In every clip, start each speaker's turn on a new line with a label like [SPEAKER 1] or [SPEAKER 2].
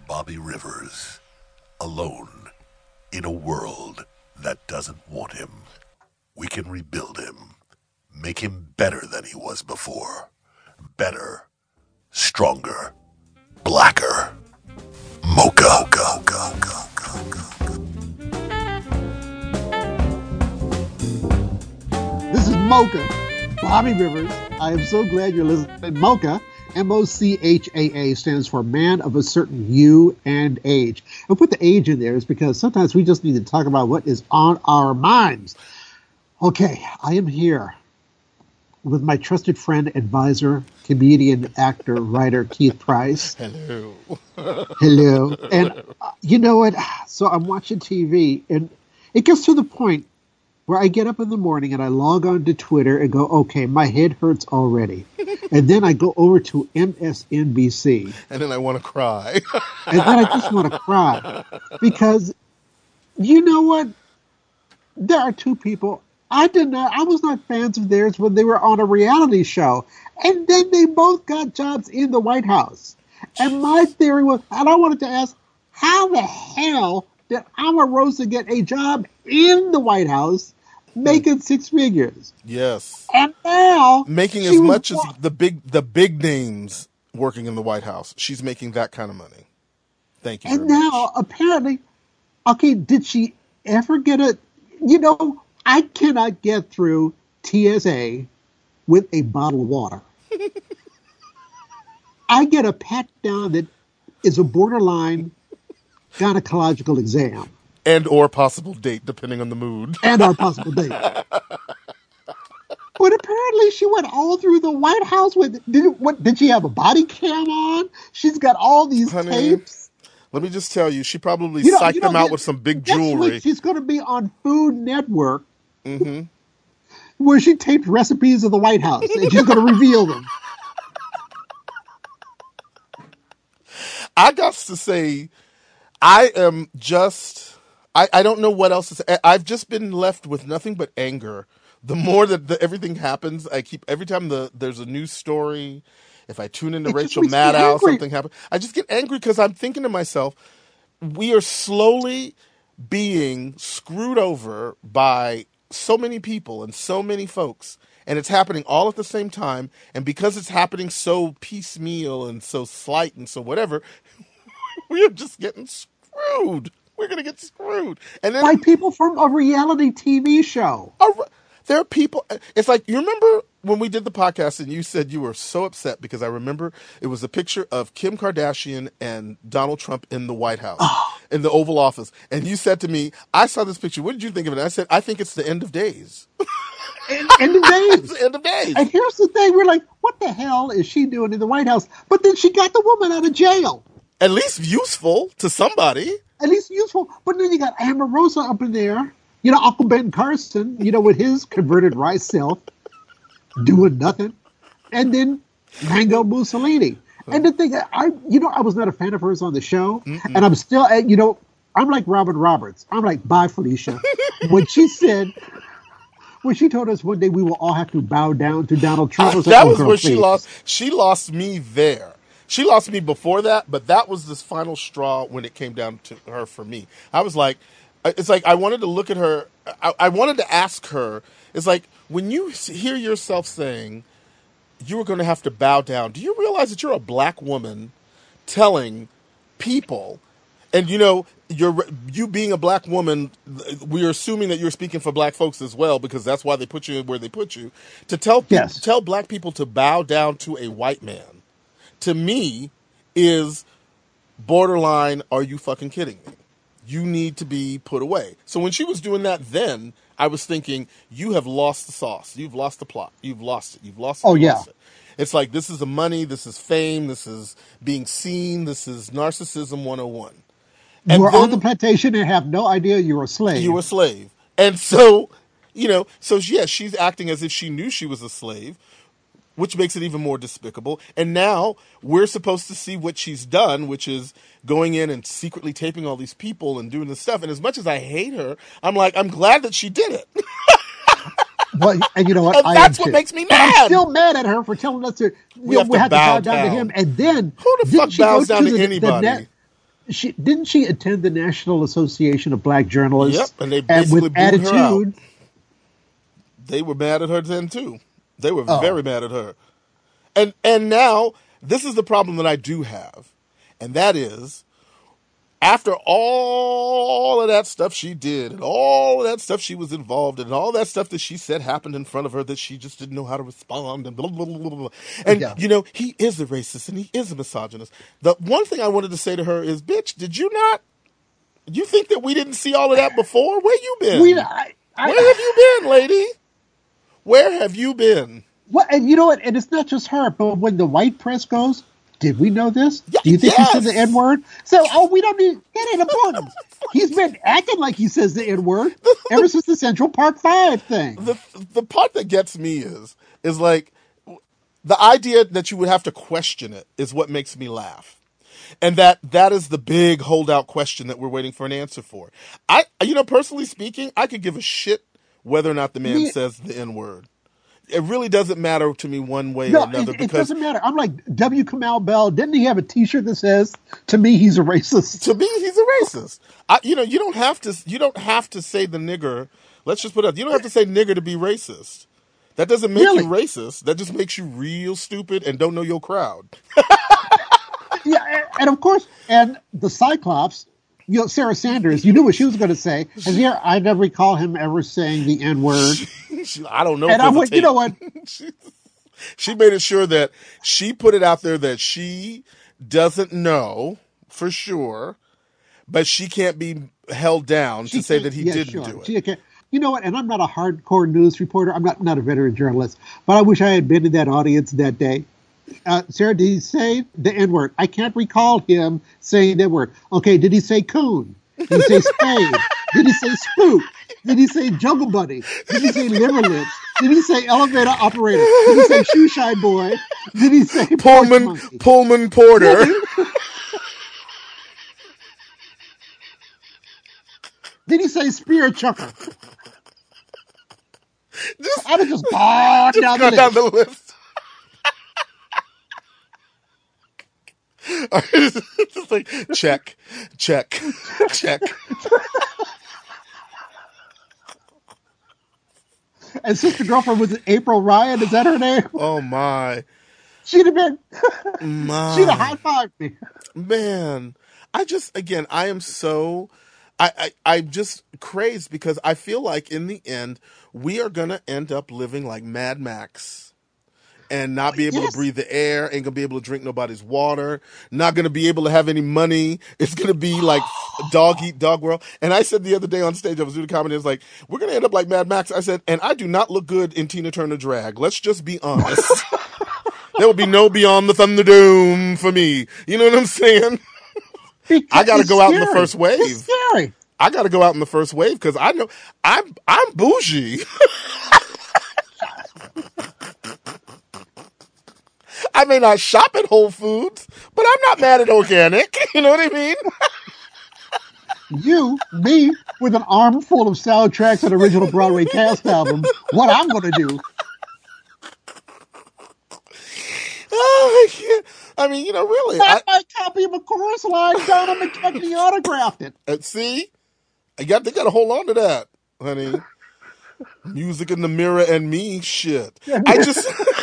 [SPEAKER 1] Bobby Rivers, alone in a world that doesn't want him. We can rebuild him, make him better than he was before. Better, stronger, blacker. Mocha.
[SPEAKER 2] This is Mocha, Bobby Rivers. I am so glad you're listening. Mocha, M-O-C-H-A-A, stands for man of a certain hue and age. I put the age in there is because sometimes we just need to talk about what is on our minds. Okay, I am here with my trusted friend, advisor, comedian, actor, writer, Keith Price.
[SPEAKER 3] Hello.
[SPEAKER 2] Hello. And you know what? So I'm watching TV, and it gets to the point where I get up in the morning and I log on to Twitter and go, okay, my head hurts already. And then I go over to MSNBC.
[SPEAKER 3] And then I want to cry.
[SPEAKER 2] And then I just want to cry. Because, you know what? There are two people. I was not fans of theirs when they were on a reality show. And then they both got jobs in the White House. And my theory was, and I wanted to ask, how the hell did Omarosa get a job in the White House making six figures?
[SPEAKER 3] Yes.
[SPEAKER 2] And now
[SPEAKER 3] making as much as the big names working in the White House. She's making that kind of money. Thank you.
[SPEAKER 2] And now apparently, okay, did she ever get a, I cannot get through TSA with a bottle of water. I get a pat down that is a borderline gynecological exam.
[SPEAKER 3] And or possible date, depending on the mood.
[SPEAKER 2] And our possible date. But apparently she went all through the White House with, did she have a body cam on? She's got all these tapes.
[SPEAKER 3] Let me just tell you, she probably psyched them out with some big jewelry.
[SPEAKER 2] Week she's going to be on Food Network, where she taped recipes of the White House, and she's going to reveal them.
[SPEAKER 3] I got to say, I am just, I don't know what else to say. I've just been left with nothing but anger. The more that everything happens, every time there's a news story, if I tune into Rachel Maddow, something happens, I just get angry because I'm thinking to myself, we are slowly being screwed over by so many people and so many folks, and it's happening all at the same time, and because it's happening so piecemeal and so slight and so whatever, we are just getting screwed. We're going to get screwed. And then,
[SPEAKER 2] by people from a reality TV show.
[SPEAKER 3] There are people, it's like, you remember when we did the podcast and you said you were so upset because I remember it was a picture of Kim Kardashian and Donald Trump in the White House, in the Oval Office. And you said to me, I saw this picture. What did you think of it? And I said, I think it's the end of days.
[SPEAKER 2] End of days.
[SPEAKER 3] It's the end of days.
[SPEAKER 2] And here's the thing. We're like, what the hell is she doing in the White House? But then she got the woman out of jail.
[SPEAKER 3] At least useful to somebody.
[SPEAKER 2] At least useful. But then you got Omarosa up in there. Uncle Ben Carson, with his converted rice self, doing nothing. And then Mango Mussolini. And the thing, I was not a fan of hers on the show. Mm-mm. And I'm still, I'm like Robin Roberts. I'm like, bye, Felicia. When she told us one day we will all have to bow down to Donald Trump.
[SPEAKER 3] That was where she lost. She lost me there. She lost me before that, but that was this final straw when it came down to her for me. I was like, it's like I wanted to look at her. I wanted to ask her. It's like when you hear yourself saying you were going to have to bow down, do you realize that you're a black woman telling people, and you being a black woman, we're assuming that you're speaking for black folks as well because that's why they put you where they put you, to tell black people to bow down to a white man, to me, is borderline, are you fucking kidding me? You need to be put away. So when she was doing that then, I was thinking, you have lost the sauce. You've lost the plot. You've lost it. You've lost it. Lost it. It's like, this is the money. This is fame. This is being seen. This is narcissism 101.
[SPEAKER 2] You were on the plantation and have no idea you were a slave.
[SPEAKER 3] You were a slave. And so, she's acting as if she knew she was a slave, which makes it even more despicable. And now we're supposed to see what she's done, which is going in and secretly taping all these people and doing this stuff. And as much as I hate her, I'm like, I'm glad that she did it.
[SPEAKER 2] Well, and you know what?
[SPEAKER 3] And that's what makes me mad.
[SPEAKER 2] I'm still mad at her for telling us we have to bow down to him. And then
[SPEAKER 3] who the fuck bows down to anybody?
[SPEAKER 2] She attend the National Association of Black
[SPEAKER 3] Yep,
[SPEAKER 2] Journalists
[SPEAKER 3] and they
[SPEAKER 2] and
[SPEAKER 3] basically
[SPEAKER 2] with
[SPEAKER 3] booed her out.
[SPEAKER 2] attitude?
[SPEAKER 3] They were mad at her then too. They were
[SPEAKER 2] Oh,
[SPEAKER 3] very mad at her. And now this is the problem that I do have. And that is after all of that stuff she did and all of that stuff she was involved in and all that stuff that she said happened in front of her that she just didn't know how to respond and blah blah blah blah blah. And
[SPEAKER 2] yeah.
[SPEAKER 3] he is a racist and he is a misogynist. The one thing I wanted to say to her is, bitch, did you not, you think that we didn't see all of that before? Where you
[SPEAKER 2] We,
[SPEAKER 3] been? Where have
[SPEAKER 2] I,
[SPEAKER 3] you been, lady? Where have you been?
[SPEAKER 2] Well, and you know what? And it's not just her, but when the white press goes, did we know this?
[SPEAKER 3] Yeah,
[SPEAKER 2] Do you think he said the N
[SPEAKER 3] yes.
[SPEAKER 2] word? So, we don't need, that ain't important. He's been acting like he says the N word ever since the Central Park 5 thing.
[SPEAKER 3] The part that gets me is like the idea that you would have to question it is what makes me laugh. And that is the big holdout question that we're waiting for an answer for. Personally speaking, I could give a shit whether or not the man
[SPEAKER 2] Me,
[SPEAKER 3] says the N word. It really doesn't matter to me one way or
[SPEAKER 2] no,
[SPEAKER 3] another
[SPEAKER 2] it
[SPEAKER 3] because
[SPEAKER 2] doesn't matter. I'm like, W. Kamau Bell, didn't he have a T-shirt that says, to me, he's a racist?
[SPEAKER 3] to me he's a racist. You don't have to say the nigger. Let's just put it up. You don't have to say nigger to be racist. That doesn't make you
[SPEAKER 2] Really?
[SPEAKER 3] racist. That just makes you real stupid and don't know your crowd.
[SPEAKER 2] Yeah, and of course, and the Cyclops, Sarah Sanders, you knew what she was going to say. And here, I never recall him ever saying the N word.
[SPEAKER 3] I don't know if
[SPEAKER 2] And I
[SPEAKER 3] there's a
[SPEAKER 2] went, you
[SPEAKER 3] tape.
[SPEAKER 2] know what?
[SPEAKER 3] She made it sure that she put it out there that she doesn't know for sure, but she can't be held down to
[SPEAKER 2] She
[SPEAKER 3] say
[SPEAKER 2] can't.
[SPEAKER 3] that he
[SPEAKER 2] Yeah,
[SPEAKER 3] didn't
[SPEAKER 2] sure.
[SPEAKER 3] do it.
[SPEAKER 2] She can't. You know what? And I'm not a hardcore news reporter. I'm not a veteran journalist. But I wish I had been in that audience that day. Sarah, did he say the N word? I can't recall him saying that word. Okay, did he say coon? Did he say spade? Did he say spook? Did he say jungle bunny? Did he say liver lips? Did he say elevator operator? Did he say shoe shine boy? Did he say porch monkey?
[SPEAKER 3] Pullman Porter.
[SPEAKER 2] Did he say spear chucker?
[SPEAKER 3] just,
[SPEAKER 2] I'd have just gone
[SPEAKER 3] just
[SPEAKER 2] down the
[SPEAKER 3] go down the
[SPEAKER 2] list.
[SPEAKER 3] list. Just like check, check, check.
[SPEAKER 2] And sister girlfriend was it April Ryan? Is that her name?
[SPEAKER 3] Oh my,
[SPEAKER 2] She'd have been. She'd have high
[SPEAKER 3] my
[SPEAKER 2] fived me.
[SPEAKER 3] man. I am so, I'm just crazed because I feel like in the end we are gonna end up living like Mad Max and not be able to
[SPEAKER 2] Yes.
[SPEAKER 3] breathe the air, ain't gonna be able to drink nobody's water, not gonna be able to have any money. It's gonna be like dog eat dog world. And I said the other day on stage, I was doing a comedy, I was like, we're gonna end up like Mad Max. I said, and I do not look good in Tina Turner drag. Let's just be honest. There will be no Beyond the Thunderdome for me. You know what I'm saying? I
[SPEAKER 2] Because
[SPEAKER 3] gotta
[SPEAKER 2] it's
[SPEAKER 3] go out in the
[SPEAKER 2] scary.
[SPEAKER 3] first
[SPEAKER 2] It's
[SPEAKER 3] wave.
[SPEAKER 2] scary.
[SPEAKER 3] I gotta go out in the first wave because I know I'm bougie. I may not shop at Whole Foods, but I'm not mad at organic. You know what I mean?
[SPEAKER 2] Me, with an armful of soundtracks and original Broadway cast albums, what I'm going to do.
[SPEAKER 3] Oh, I can't. I mean, really.
[SPEAKER 2] Not my copy of a chorus line, Donna McKechnie autographed it.
[SPEAKER 3] See, they got to hold on to that, honey. Music in the Mirror and Me, shit. I just.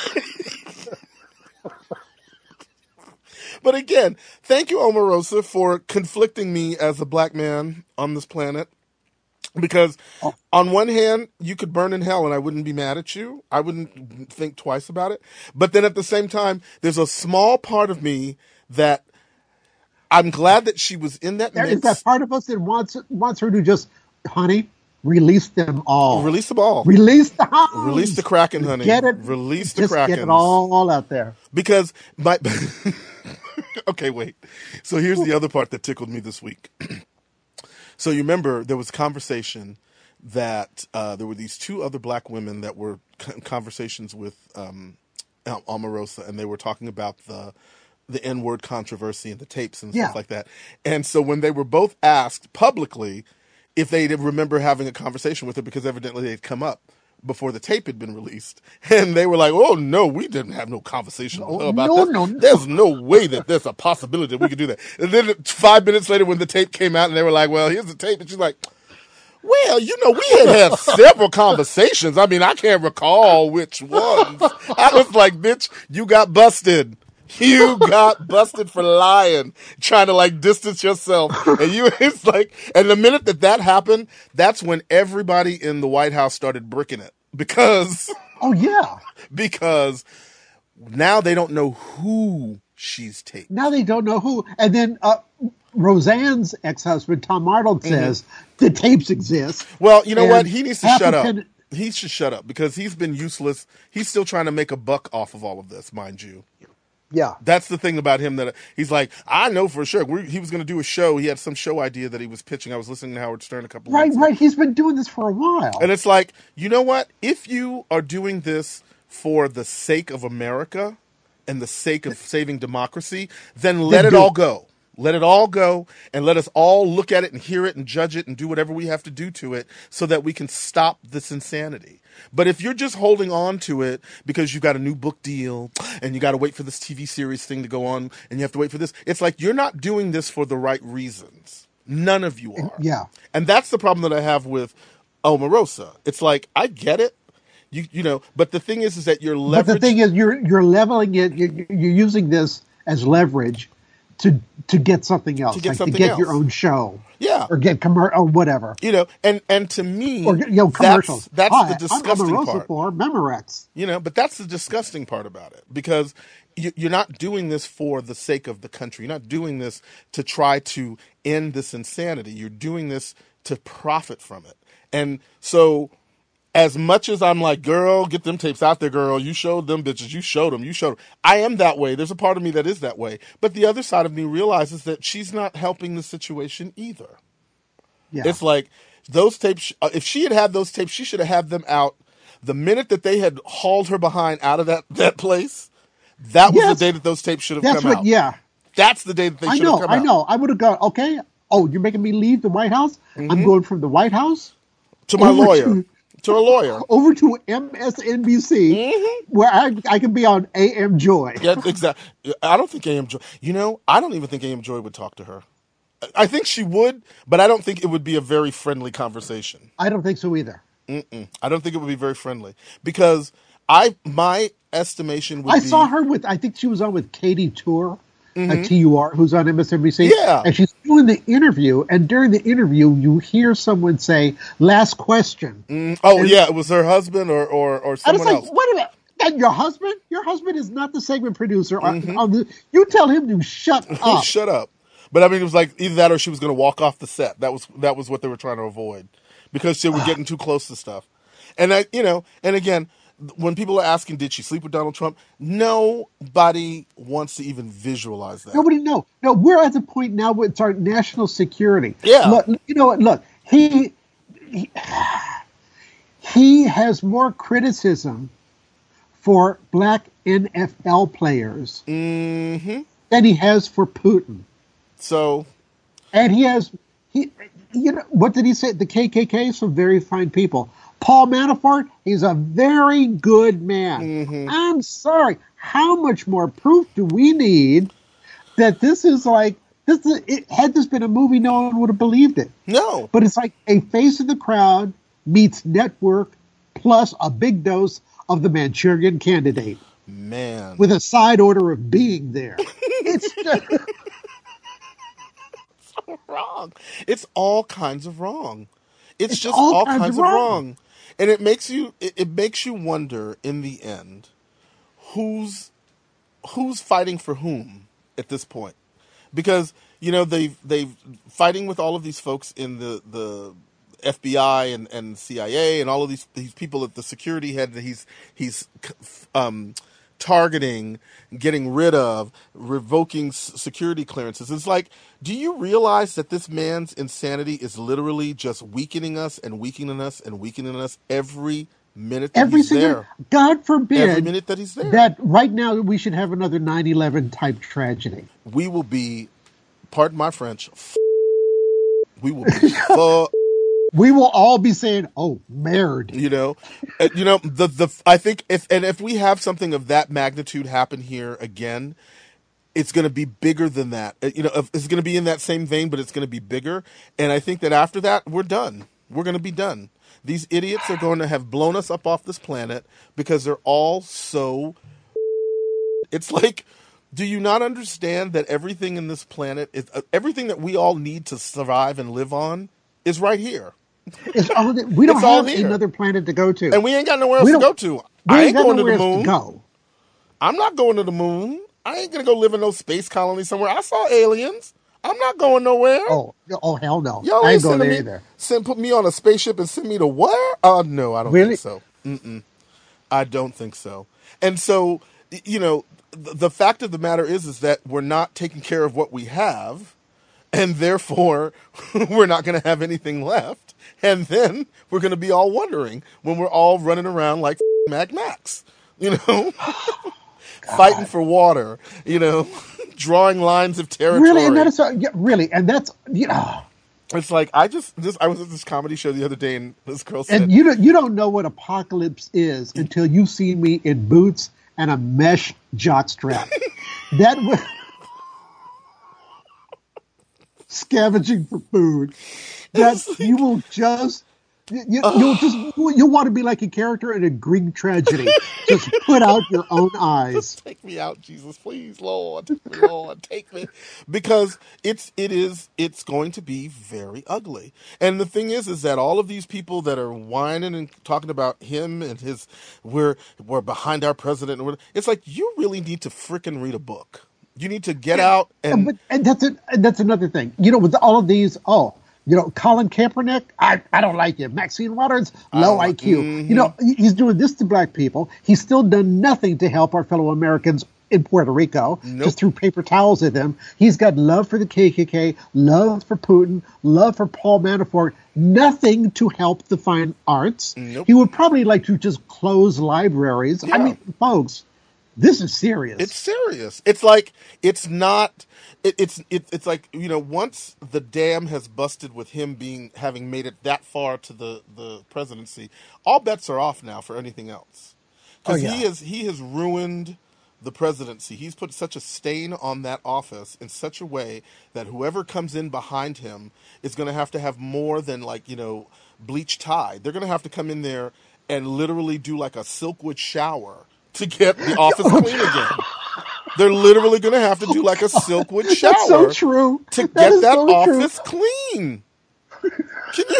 [SPEAKER 3] But again, thank you, Omarosa, for conflicting me as a black man on this planet. Because
[SPEAKER 2] Oh,
[SPEAKER 3] on one hand, you could burn in hell and I wouldn't be mad at you. I wouldn't think twice about it. But then at the same time, there's a small part of me that I'm glad that she was in that
[SPEAKER 2] there is that
[SPEAKER 3] mix.
[SPEAKER 2] part of us that wants her to just, honey, release them all.
[SPEAKER 3] Release them all.
[SPEAKER 2] Release the
[SPEAKER 3] Release the
[SPEAKER 2] hounds.
[SPEAKER 3] Kraken, honey.
[SPEAKER 2] Get it.
[SPEAKER 3] Release the
[SPEAKER 2] Just get it
[SPEAKER 3] Krakens.
[SPEAKER 2] all out there.
[SPEAKER 3] Because my. Okay, wait. So here's the other part that tickled me this week. So you remember there was conversation that there were these two other black women that were conversations with Omarosa, and they were talking about the N-word controversy and the tapes and
[SPEAKER 2] Yeah.
[SPEAKER 3] stuff like that. And so when they were both asked publicly if they remember having a conversation with her, because evidently they'd come up before the tape had been released, and they were like, "Oh no, we didn't have no conversation with her about
[SPEAKER 2] No,
[SPEAKER 3] this.
[SPEAKER 2] no, no.
[SPEAKER 3] There's no way that there's a possibility that we could do that." And then 5 minutes later, when the tape came out, and they were like, "Well, here's the tape," and she's like, "Well, we had several conversations. I mean, I can't recall which ones." I was like, "Bitch, you got busted. You got busted for lying, trying to like distance yourself." And it's like, and the minute that happened, that's when everybody in the White House started bricking it because
[SPEAKER 2] Oh yeah.
[SPEAKER 3] now they don't know who she's taped.
[SPEAKER 2] Now they don't know who. And then Roseanne's ex-husband Tom Arnold says the tapes exist.
[SPEAKER 3] Well, you know
[SPEAKER 2] And
[SPEAKER 3] what? He needs to shut up.
[SPEAKER 2] Appleton-
[SPEAKER 3] He should shut up because he's been useless. He's still trying to make a buck off of all of this, mind you.
[SPEAKER 2] Yeah.
[SPEAKER 3] That's the thing about him, that he's like, I know for sure. He was going to do a show. He had some show idea that he was pitching. I was listening to Howard Stern a couple of
[SPEAKER 2] Right,
[SPEAKER 3] weeks ago.
[SPEAKER 2] right. He's been doing this for a while.
[SPEAKER 3] And it's like, you know what? If you are doing this for the sake of America and the sake of saving democracy, then let it all go. Let it all go, and let us all look at it and hear it and judge it and do whatever we have to do to it so that we can stop this insanity. But if you're just holding on to it because you've got a new book deal and you got to wait for this TV series thing to go on and you have to wait for this, it's like you're not doing this for the right reasons. None of you are.
[SPEAKER 2] Yeah.
[SPEAKER 3] And that's the problem that I have with Omarosa. It's like, I get it. You know, but the thing is that you're leveraging.
[SPEAKER 2] But the thing is, you're leveling it. You're using this as leverage to get something else, to get your own show, or get or whatever,
[SPEAKER 3] you know. And to me,
[SPEAKER 2] or commercials.
[SPEAKER 3] That's the disgusting part.
[SPEAKER 2] For Memorex,
[SPEAKER 3] you know. But that's the disgusting part about it, because you're not doing this for the sake of the country. You're not doing this to try to end this insanity. You're doing this to profit from it, and so. As much as I'm like, girl, get them tapes out there, girl. You showed them bitches. You showed them. I am that way. There's a part of me that is that way. But the other side of me realizes that she's not helping the situation either.
[SPEAKER 2] Yeah.
[SPEAKER 3] It's like those tapes, if she had those tapes, she should have had them out the minute that they had hauled her behind out of that place. That was the day that those tapes should have come out.
[SPEAKER 2] Yeah.
[SPEAKER 3] That's the day that they should have come out.
[SPEAKER 2] I know. I would have gone, okay, oh, you're making me leave the White House? I'm going from the White House
[SPEAKER 3] to my lawyer. To a lawyer.
[SPEAKER 2] Over to MSNBC, where I can be on AM Joy.
[SPEAKER 3] Yeah, exactly. I don't think AM Joy, I don't even think AM Joy would talk to her. I think she would, but I don't think it would be a very friendly conversation.
[SPEAKER 2] I don't think so either.
[SPEAKER 3] I don't think it would be very friendly, because my estimation would be...
[SPEAKER 2] I saw her I think she was on with Katie Tour. TUR, who's on MSNBC.
[SPEAKER 3] Yeah.
[SPEAKER 2] And she's doing the interview, and during the interview, you hear someone say, last question.
[SPEAKER 3] It was her husband or someone else.
[SPEAKER 2] Wait a minute. And your husband? Your husband is not the segment producer. You tell him to shut up.
[SPEAKER 3] Shut up. But I mean, it was like either that or she was going to walk off the set. That was what they were trying to avoid, because they were getting too close to stuff. And and again, when people are asking, did she sleep with Donald Trump? Nobody wants to even visualize that.
[SPEAKER 2] Nobody knows. No, we're at the point now where it's our national security.
[SPEAKER 3] Yeah.
[SPEAKER 2] Look, you know what? Look, he has more criticism for black NFL players than he has for Putin.
[SPEAKER 3] So,
[SPEAKER 2] and what did he say? The KKK, some very fine people. Paul Manafort, he's a very good man. I'm sorry. How much more proof do we need that this is like this? Had this been a movie, no one would have believed it.
[SPEAKER 3] No.
[SPEAKER 2] But it's like a face of the crowd meets network plus a big dose of the Manchurian Candidate.
[SPEAKER 3] Man.
[SPEAKER 2] With a side order of being there. It's just...
[SPEAKER 3] so wrong. It's all kinds of wrong. It's just all kinds of wrong. And it makes you wonder in the end who's fighting for whom at this point. Because, they've fighting with all of these folks in the FBI and CIA and all of these people at the security head that he's targeting, getting rid of, revoking security clearances. It's like, do you realize that this man's insanity is literally just weakening us and weakening us and weakening us every minute that he's there?
[SPEAKER 2] God forbid.
[SPEAKER 3] Every minute that he's there.
[SPEAKER 2] That right now we should have another 9/11 type tragedy.
[SPEAKER 3] We will be, pardon my French, we will be
[SPEAKER 2] We will all be saying, "Oh, merd."
[SPEAKER 3] I think if we have something of that magnitude happen here again, it's going to be bigger than that. It's going to be in that same vein, but it's going to be bigger. And I think that after that, we're done. We're going to be done. These idiots are going to have blown us up off this planet because they're all so. It's like, do you not understand that everything in this planet is everything that we all need to survive and live on is right here.
[SPEAKER 2] We don't
[SPEAKER 3] It's all
[SPEAKER 2] have
[SPEAKER 3] here.
[SPEAKER 2] another planet to go to.
[SPEAKER 3] And we ain't got nowhere else to go to.
[SPEAKER 2] We
[SPEAKER 3] I
[SPEAKER 2] ain't
[SPEAKER 3] ain't
[SPEAKER 2] got
[SPEAKER 3] going to the
[SPEAKER 2] nowhere else
[SPEAKER 3] moon.
[SPEAKER 2] to go.
[SPEAKER 3] I'm not going to the moon. I ain't gonna go live in no space colony somewhere. I saw aliens. I'm not going nowhere.
[SPEAKER 2] Oh, hell no!
[SPEAKER 3] Y'all
[SPEAKER 2] I
[SPEAKER 3] ain't
[SPEAKER 2] ain't going
[SPEAKER 3] sending
[SPEAKER 2] there
[SPEAKER 3] me,
[SPEAKER 2] either.
[SPEAKER 3] put me on a spaceship and send me to where? No, I don't
[SPEAKER 2] Really?
[SPEAKER 3] think so. I don't think so. And so, the fact of the matter is that we're not taking care of what we have, and therefore we're not going to have anything left. And then we're going to be all wondering when we're all running around like Mad Max, fighting for water, drawing lines of territory.
[SPEAKER 2] Really, and that is really, and that's
[SPEAKER 3] It's like I was at this comedy show the other day, and this girl said,
[SPEAKER 2] and you don't know what apocalypse is until you see me in boots and a mesh jockstrap. That was scavenging for food. That you will just you'll want to be like a character in a Greek tragedy. Just put out your own eyes.
[SPEAKER 3] "Take me out, Jesus, please, Lord, Lord, take me," because it's going to be very ugly. And the thing is that all of these people that are whining and talking about him and his we're behind our president, it's like, you really need to frickin' read a book. You need to get out and
[SPEAKER 2] That's another thing. With all of these, Colin Kaepernick, I don't like him. Maxine Waters, low IQ. He's doing this to black people. He's still done nothing to help our fellow Americans in Puerto Rico.
[SPEAKER 3] Nope.
[SPEAKER 2] Just threw paper towels at them. He's got love for the KKK, love for Putin, love for Paul Manafort. Nothing to help the fine arts.
[SPEAKER 3] Nope.
[SPEAKER 2] He would probably like to just close libraries.
[SPEAKER 3] Yeah.
[SPEAKER 2] I mean, folks, this is serious.
[SPEAKER 3] It's serious. It's like it's not. It's like, once the dam has busted with him having made it that far to the presidency, all bets are off now for anything else, because he has ruined the presidency. He's put such a stain on that office in such a way that whoever comes in behind him is going to have more than bleach tie. They're going to have to come in there and literally do like a Silkwood shower to get the office clean again. They're literally going to have to do like a Silkwood shower.
[SPEAKER 2] That's so true.
[SPEAKER 3] To
[SPEAKER 2] That
[SPEAKER 3] get
[SPEAKER 2] is
[SPEAKER 3] that
[SPEAKER 2] so
[SPEAKER 3] office
[SPEAKER 2] true.
[SPEAKER 3] clean. Can you?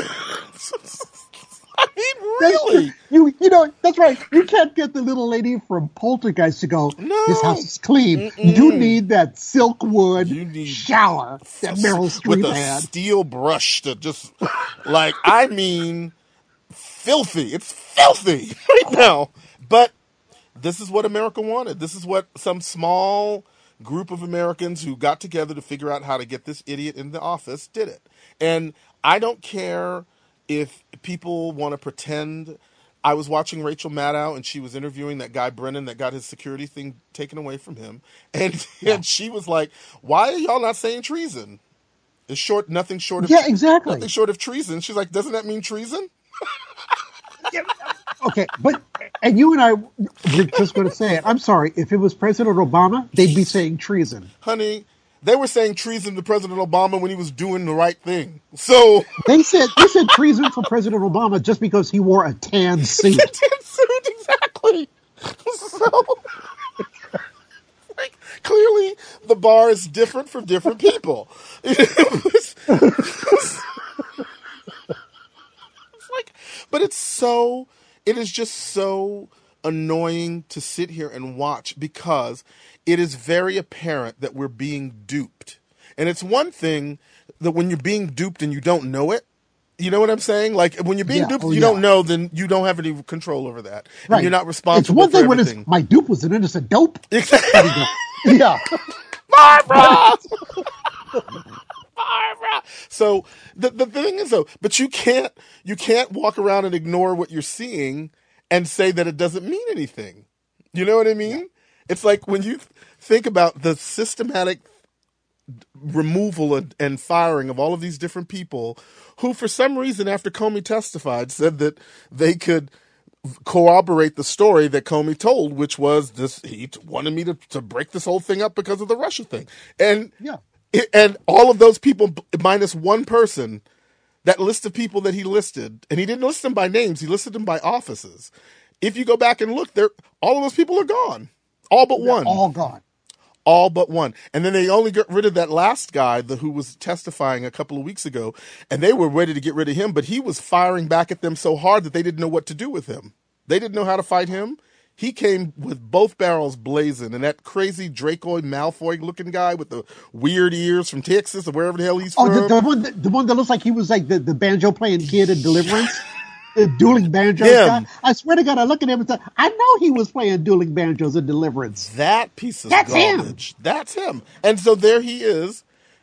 [SPEAKER 3] I mean, really?
[SPEAKER 2] That's right. You can't get the little lady from Poltergeist to go,
[SPEAKER 3] No.
[SPEAKER 2] this house is clean. You need that Silkwood
[SPEAKER 3] You need
[SPEAKER 2] shower that Meryl
[SPEAKER 3] with
[SPEAKER 2] Streep
[SPEAKER 3] a
[SPEAKER 2] had.
[SPEAKER 3] steel brush to just, I mean, filthy. It's filthy right now. But this is what America wanted. This is what some small group of Americans who got together to figure out how to get this idiot in the office did it. And I don't care if people want to pretend. I was watching Rachel Maddow, and she was interviewing that guy Brennan that got his security thing taken away from him. And she was like, "Why are y'all not saying treason? It's nothing short of
[SPEAKER 2] exactly.
[SPEAKER 3] nothing short of treason." She's like, "Doesn't that mean treason?"
[SPEAKER 2] Okay, and you and I were just going to say it. I'm sorry, if it was President Obama, they'd be saying treason.
[SPEAKER 3] Honey, they were saying treason to President Obama when he was doing the right thing. So
[SPEAKER 2] They said treason for President Obama just because he wore a tan suit.
[SPEAKER 3] exactly. So clearly the bar is different for different people. But it is just so annoying to sit here and watch, because it is very apparent that we're being duped. And it's one thing that when you're being duped and you don't know it, you know what I'm saying? Like, when you're being duped, you don't know, then you don't have any control over that.
[SPEAKER 2] Right.
[SPEAKER 3] And you're not responsible
[SPEAKER 2] it's one
[SPEAKER 3] for
[SPEAKER 2] thing
[SPEAKER 3] everything.
[SPEAKER 2] when my dupe was an innocent dope.
[SPEAKER 3] Exactly.
[SPEAKER 2] Yeah.
[SPEAKER 3] Barbara! Barbara! So the thing is, though, but you can't walk around and ignore what you're seeing and say that it doesn't mean anything. You know what I mean? Yeah. It's like when you think about the systematic removal and firing of all of these different people who, for some reason, after Comey testified, said that they could corroborate the story that Comey told, which was this: he wanted me to break this whole thing up because of the Russia thing, and
[SPEAKER 2] Yeah.
[SPEAKER 3] and all of those people minus one person. That list of people that he listed, and he didn't list them by names, he listed them by offices. If you go back and look, all of those people are gone. All but
[SPEAKER 2] They're
[SPEAKER 3] one.
[SPEAKER 2] all gone.
[SPEAKER 3] All but one. And then they only got rid of that last guy who was testifying a couple of weeks ago, and they were ready to get rid of him, but he was firing back at them so hard that they didn't know what to do with him. They didn't know how to fight him. He came with both barrels blazing, and that crazy Draco Malfoy-looking guy with the weird ears from Texas or wherever the hell he's from.
[SPEAKER 2] Oh, the one that looks like he was like the banjo playing kid in Deliverance, the dueling banjos
[SPEAKER 3] Him.
[SPEAKER 2] guy. I swear to God, I look at him and say, I know he was playing dueling banjos in Deliverance.
[SPEAKER 3] That piece of
[SPEAKER 2] That's
[SPEAKER 3] garbage. That's him. And so there he is,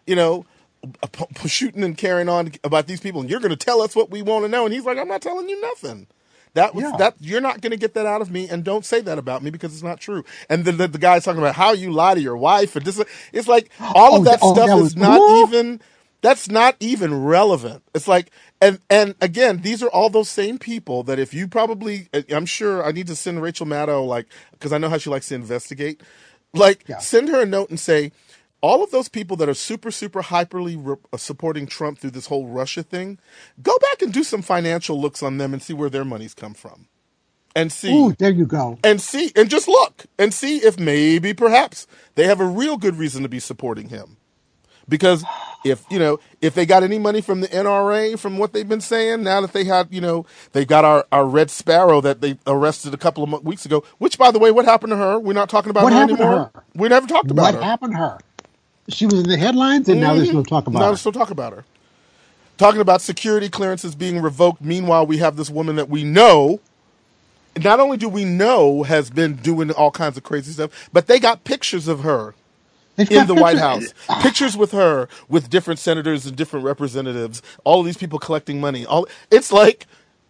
[SPEAKER 3] shooting and carrying on about these people, and you're going to tell us what we want to know. And he's like, I'm not telling you nothing. You're not going to get that out of me, and don't say that about me because it's not true. And then the guy's talking about how you lie to your wife, and it's like all of that stuff is not even. That's not even relevant. It's like, and again, these are all those same people that if you probably, I'm sure I need to send Rachel Maddow, because I know how she likes to investigate, send her a note and say, all of those people that are super, super hyperly supporting Trump through this whole Russia thing, go back and do some financial looks on them and see where their money's come from. And see.
[SPEAKER 2] Ooh, there you go.
[SPEAKER 3] And see, and just look and see if maybe, perhaps, they have a real good reason to be supporting him. Because if they got any money from the NRA, from what they've been saying, now that they had, they got our Red Sparrow that they arrested a couple of weeks ago, which, by the way, what happened to her? We're not talking about her anymore. We never talked about her.
[SPEAKER 2] What happened to her? She was in the headlines, and now there's no talk about her.
[SPEAKER 3] Now there's no talk about her. Talking about security clearances being revoked. Meanwhile, we have this woman that we know, not only do we know, has been doing all kinds of crazy stuff, but they got pictures of her in the White House. Pictures with her, with different senators and different representatives, all of these people collecting money. It's like,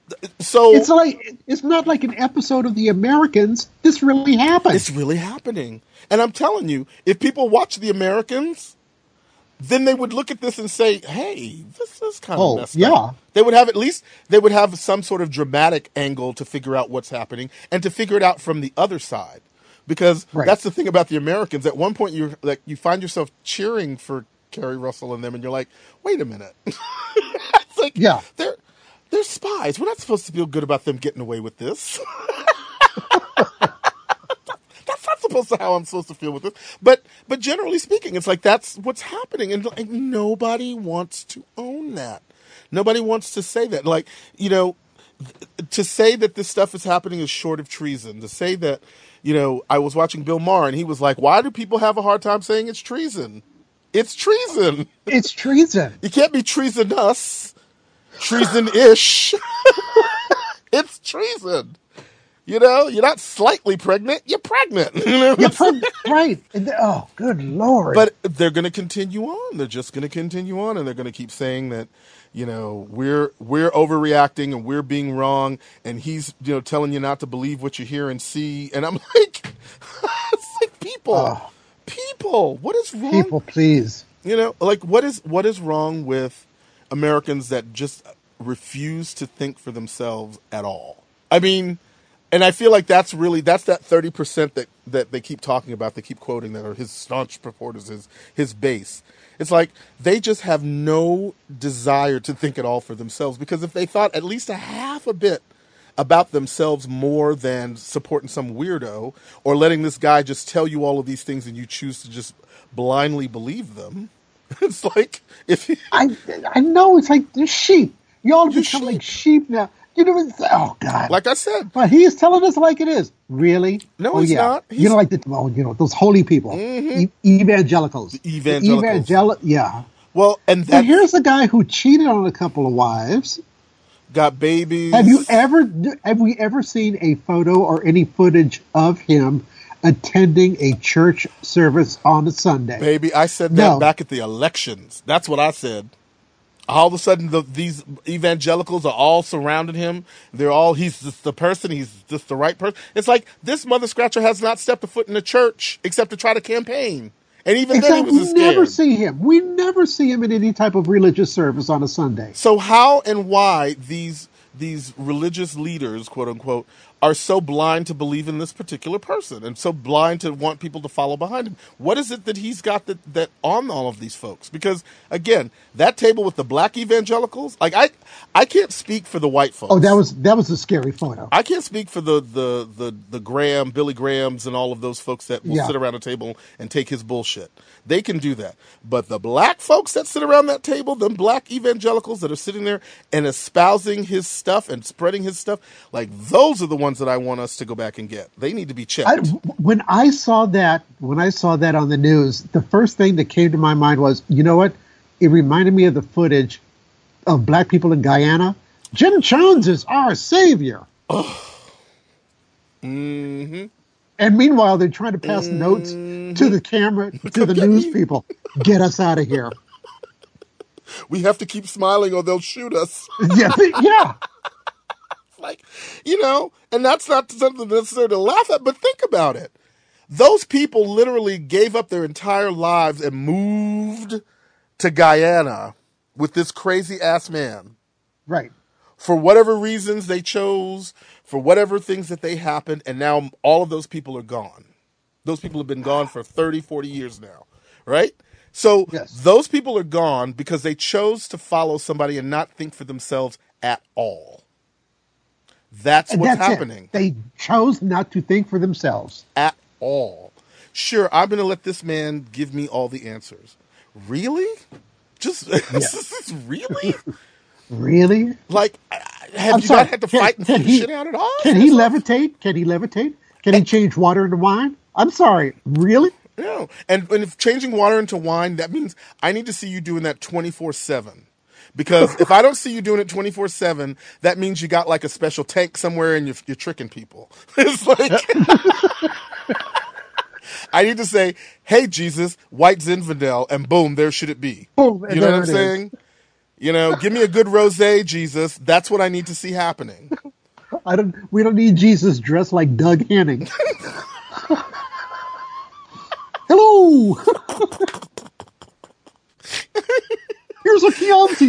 [SPEAKER 2] it's not like an episode of The Americans. This really happened.
[SPEAKER 3] It's really happening. And I'm telling you, if people watch The Americans, then they would look at this and say, hey, this is kind of messed up. They would have some sort of dramatic angle to figure out what's happening and to figure it out from the other side. Because that's the thing about The Americans. At one point, you find yourself cheering for Kerry Russell and them, and you're like, wait a minute. It's like, they're spies. We're not supposed to feel good about them getting away with this. That's not supposed to how I'm supposed to feel with this. But generally speaking, it's like that's what's happening, and nobody wants to own that. Nobody wants to say that. To say that this stuff is happening is short of treason. To say that, I was watching Bill Maher, and he was like, why do people have a hard time saying it's treason? It's treason.
[SPEAKER 2] It's treason.
[SPEAKER 3] You can't be treasonous. Treason-ish. It's treason. You're not slightly pregnant. You're pregnant.
[SPEAKER 2] You're pregnant, right? Oh, good Lord!
[SPEAKER 3] But they're going to continue on. They're just going to continue on, and they're going to keep saying that, we're overreacting and we're being wrong, and he's telling you not to believe what you hear and see. And I'm like, it's like people, what is wrong?
[SPEAKER 2] People, please.
[SPEAKER 3] What is wrong with Americans that just refuse to think for themselves at all? I mean. And I feel like that's that 30% that they keep talking about, they keep quoting, that are his staunch supporters, his base. It's like they just have no desire to think at all for themselves, because if they thought at least a half a bit about themselves more than supporting some weirdo or letting this guy just tell you all of these things and you choose to just blindly believe them, it's like
[SPEAKER 2] I know, it's like they're sheep. You all become like sheep now. Oh God!
[SPEAKER 3] Like I said,
[SPEAKER 2] but he is telling us like it is. Really?
[SPEAKER 3] No, he's not.
[SPEAKER 2] Those holy people, evangelicals.
[SPEAKER 3] Yeah. Well, and
[SPEAKER 2] here's a guy who cheated on a couple of wives,
[SPEAKER 3] got babies.
[SPEAKER 2] Have we ever seen a photo or any footage of him attending a church service on a Sunday?
[SPEAKER 3] Baby, I said that back at the elections. That's what I said. All of a sudden, these evangelicals are all surrounding him. He's just the person. He's just the right person. It's like this mother scratcher has not stepped a foot in the church except to try to campaign. And even then, he
[SPEAKER 2] Except
[SPEAKER 3] was
[SPEAKER 2] we never
[SPEAKER 3] scared.
[SPEAKER 2] see him. We never see him in any type of religious service on a Sunday.
[SPEAKER 3] So how and why these religious leaders, quote unquote, are so blind to believe in this particular person and so blind to want people to follow behind him? What is it that he's got that on all of these folks? Because again, that table with the black evangelicals, like I can't speak for the white
[SPEAKER 2] Oh,
[SPEAKER 3] folks.
[SPEAKER 2] that was a scary photo.
[SPEAKER 3] I can't speak for the Graham, Billy Grahams, and all of those folks that will
[SPEAKER 2] Yeah.
[SPEAKER 3] sit around a table and take his bullshit. They can do that. But the black folks that sit around that table, them black evangelicals that are sitting there and espousing his stuff and spreading his stuff, like those are the ones that I want us to go back and get. They need to be checked.
[SPEAKER 2] When I saw that on the news, the first thing that came to my mind was, you know what? It reminded me of the footage of black people in Guyana. Jim Jones is our savior.
[SPEAKER 3] Mm-hmm.
[SPEAKER 2] And meanwhile, they're trying to pass notes to the camera, to the news people. Get us out of here.
[SPEAKER 3] We have to keep smiling or they'll shoot us.
[SPEAKER 2] Yeah.
[SPEAKER 3] Like, and that's not something necessarily to laugh at, but think about it. Those people literally gave up their entire lives and moved to Guyana with this crazy ass man.
[SPEAKER 2] Right.
[SPEAKER 3] For whatever reasons they chose, for whatever things that they happened, and now all of those people are gone. Those people have been gone for 30, 40 years now, right? So
[SPEAKER 2] Yes.
[SPEAKER 3] those people are gone because they chose to follow somebody and not think for themselves at all. That's what's happening.
[SPEAKER 2] They chose not to think for themselves.
[SPEAKER 3] At all. Sure, I'm going to let this man give me all the answers. Really? Just really?
[SPEAKER 2] Really?
[SPEAKER 3] Like, have you not had to fight and figure shit out at all?
[SPEAKER 2] Can he levitate? Can he levitate? Can he change water into wine? I'm sorry. Really?
[SPEAKER 3] No. And if changing water into wine, that means I need to see you doing that 24/7. Because if I don't see you doing it 24/7, that means you got like a special tank somewhere and you're tricking people. It's like, I need to say, hey, Jesus, white Zinfandel, and boom, there should it be.
[SPEAKER 2] Boom,
[SPEAKER 3] You know what I'm saying? Give me a good rosé, Jesus. That's what I need to see happening.
[SPEAKER 2] We don't need Jesus dressed like Doug Hanning. Hello. Here's a Chianti.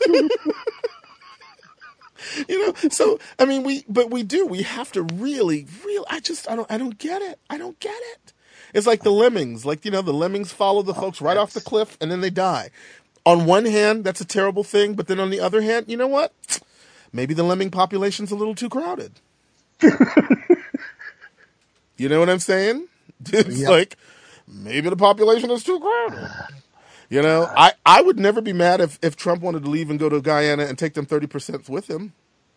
[SPEAKER 3] So I mean, we have to really, I don't get it. I don't get it. It's like the lemmings. Like, the lemmings follow the folks right off the cliff and then they die. On one hand, that's a terrible thing, but then on the other hand, you know what? Maybe the lemming population's a little too crowded. You know what I'm saying? It's like, maybe the population is too crowded. I would never be mad if Trump wanted to leave and go to Guyana and take them 30% with him.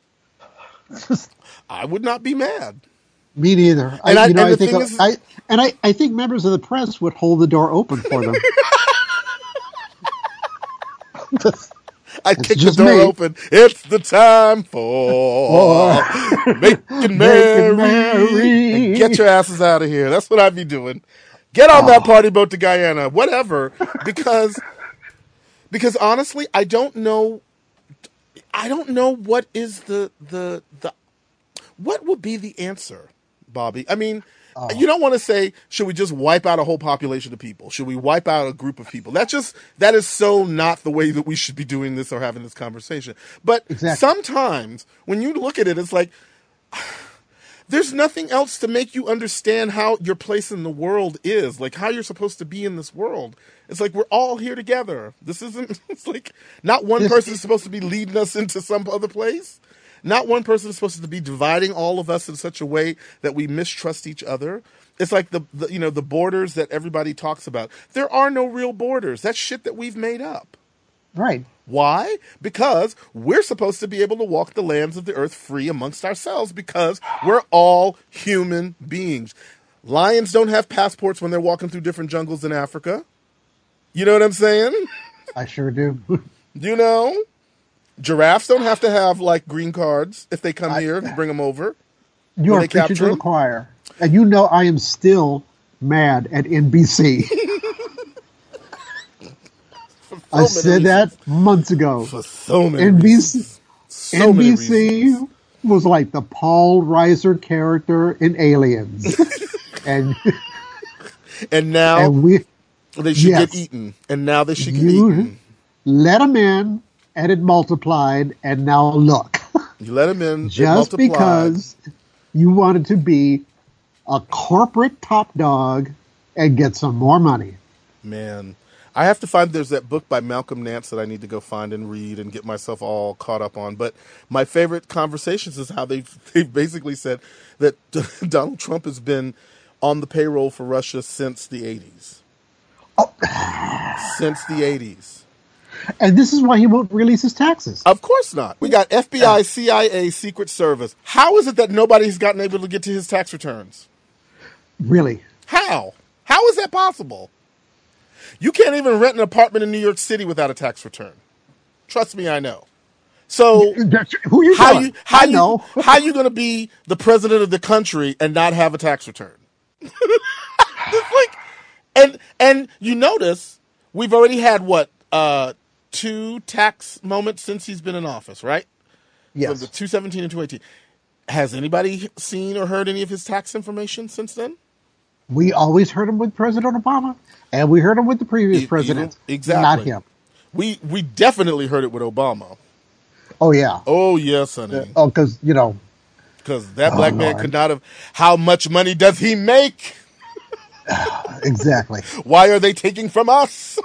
[SPEAKER 3] I would not be mad.
[SPEAKER 2] Me neither.
[SPEAKER 3] And
[SPEAKER 2] I think members of the press would hold the door open for them.
[SPEAKER 3] I'd kick the door open. It's the time for making merry. And get your asses out of here. That's what I'd be doing. Get on that party boat to Guyana, whatever. Because honestly, I don't know what is the what would be the answer, Bobby? I mean, you don't want to say, should we just wipe out a whole population of people? Should we wipe out a group of people? That is so not the way that we should be doing this or having this conversation. But sometimes when you look at it, it's like, there's nothing else to make you understand how your place in the world is, like how you're supposed to be in this world. It's like we're all here together. It's like not one person is supposed to be leading us into some other place. Not one person is supposed to be dividing all of us in such a way that we mistrust each other. It's like the borders that everybody talks about. There are no real borders. That's shit that we've made up.
[SPEAKER 2] Right.
[SPEAKER 3] Why? Because we're supposed to be able to walk the lands of the earth free amongst ourselves because we're all human beings. Lions don't have passports when they're walking through different jungles in Africa. You know what I'm saying?
[SPEAKER 2] I sure do.
[SPEAKER 3] Giraffes don't have to have, like, green cards if they come here and bring them over.
[SPEAKER 2] You are preaching to the choir. And I am still mad at NBC. I said that months ago.
[SPEAKER 3] For so many
[SPEAKER 2] reasons. NBC
[SPEAKER 3] reasons.
[SPEAKER 2] Was like the Paul Reiser character in Aliens. and
[SPEAKER 3] now... They should get
[SPEAKER 2] Yes,
[SPEAKER 3] eaten, and now they should get
[SPEAKER 2] you
[SPEAKER 3] eaten.
[SPEAKER 2] let them in, and it multiplied, and now look.
[SPEAKER 3] You let them in, it
[SPEAKER 2] Just
[SPEAKER 3] multiplied.
[SPEAKER 2] because you wanted to be a corporate top dog and get some more money.
[SPEAKER 3] Man, I have to find. There's that book by Malcolm Nance that I need to go find and read and get myself all caught up on. But my favorite conversations is how they've basically said that Donald Trump has been on the payroll for Russia since the 80s.
[SPEAKER 2] Oh,
[SPEAKER 3] Since the 80s.
[SPEAKER 2] and this is why he won't release his taxes.
[SPEAKER 3] Of course not. We got FBI, CIA, Secret Service. How is it that nobody's gotten able to get to his tax returns?
[SPEAKER 2] Really.
[SPEAKER 3] How? How is that possible? You can't even rent an apartment in New York City without a tax return. Trust me, I know. So
[SPEAKER 2] Who you
[SPEAKER 3] how
[SPEAKER 2] telling?
[SPEAKER 3] you how
[SPEAKER 2] I
[SPEAKER 3] you
[SPEAKER 2] know.
[SPEAKER 3] how you going to be the president of the country and not have a tax return? It's like, and you notice we've already had what 2 tax moments since he's been in office, right? From the
[SPEAKER 2] Yes.
[SPEAKER 3] 2017 and 2018. Has anybody seen or heard any of his tax information since then?
[SPEAKER 2] We always heard him with President Obama, and we heard him with the previous
[SPEAKER 3] Even
[SPEAKER 2] presidents. Not
[SPEAKER 3] exactly.
[SPEAKER 2] him.
[SPEAKER 3] We definitely heard it with Obama.
[SPEAKER 2] Oh, yeah.
[SPEAKER 3] Oh yes, honey.
[SPEAKER 2] Oh, because,
[SPEAKER 3] Because that
[SPEAKER 2] oh,
[SPEAKER 3] black man could
[SPEAKER 2] Lord.
[SPEAKER 3] not have. How much money does he make?
[SPEAKER 2] Exactly.
[SPEAKER 3] Why are they taking from us?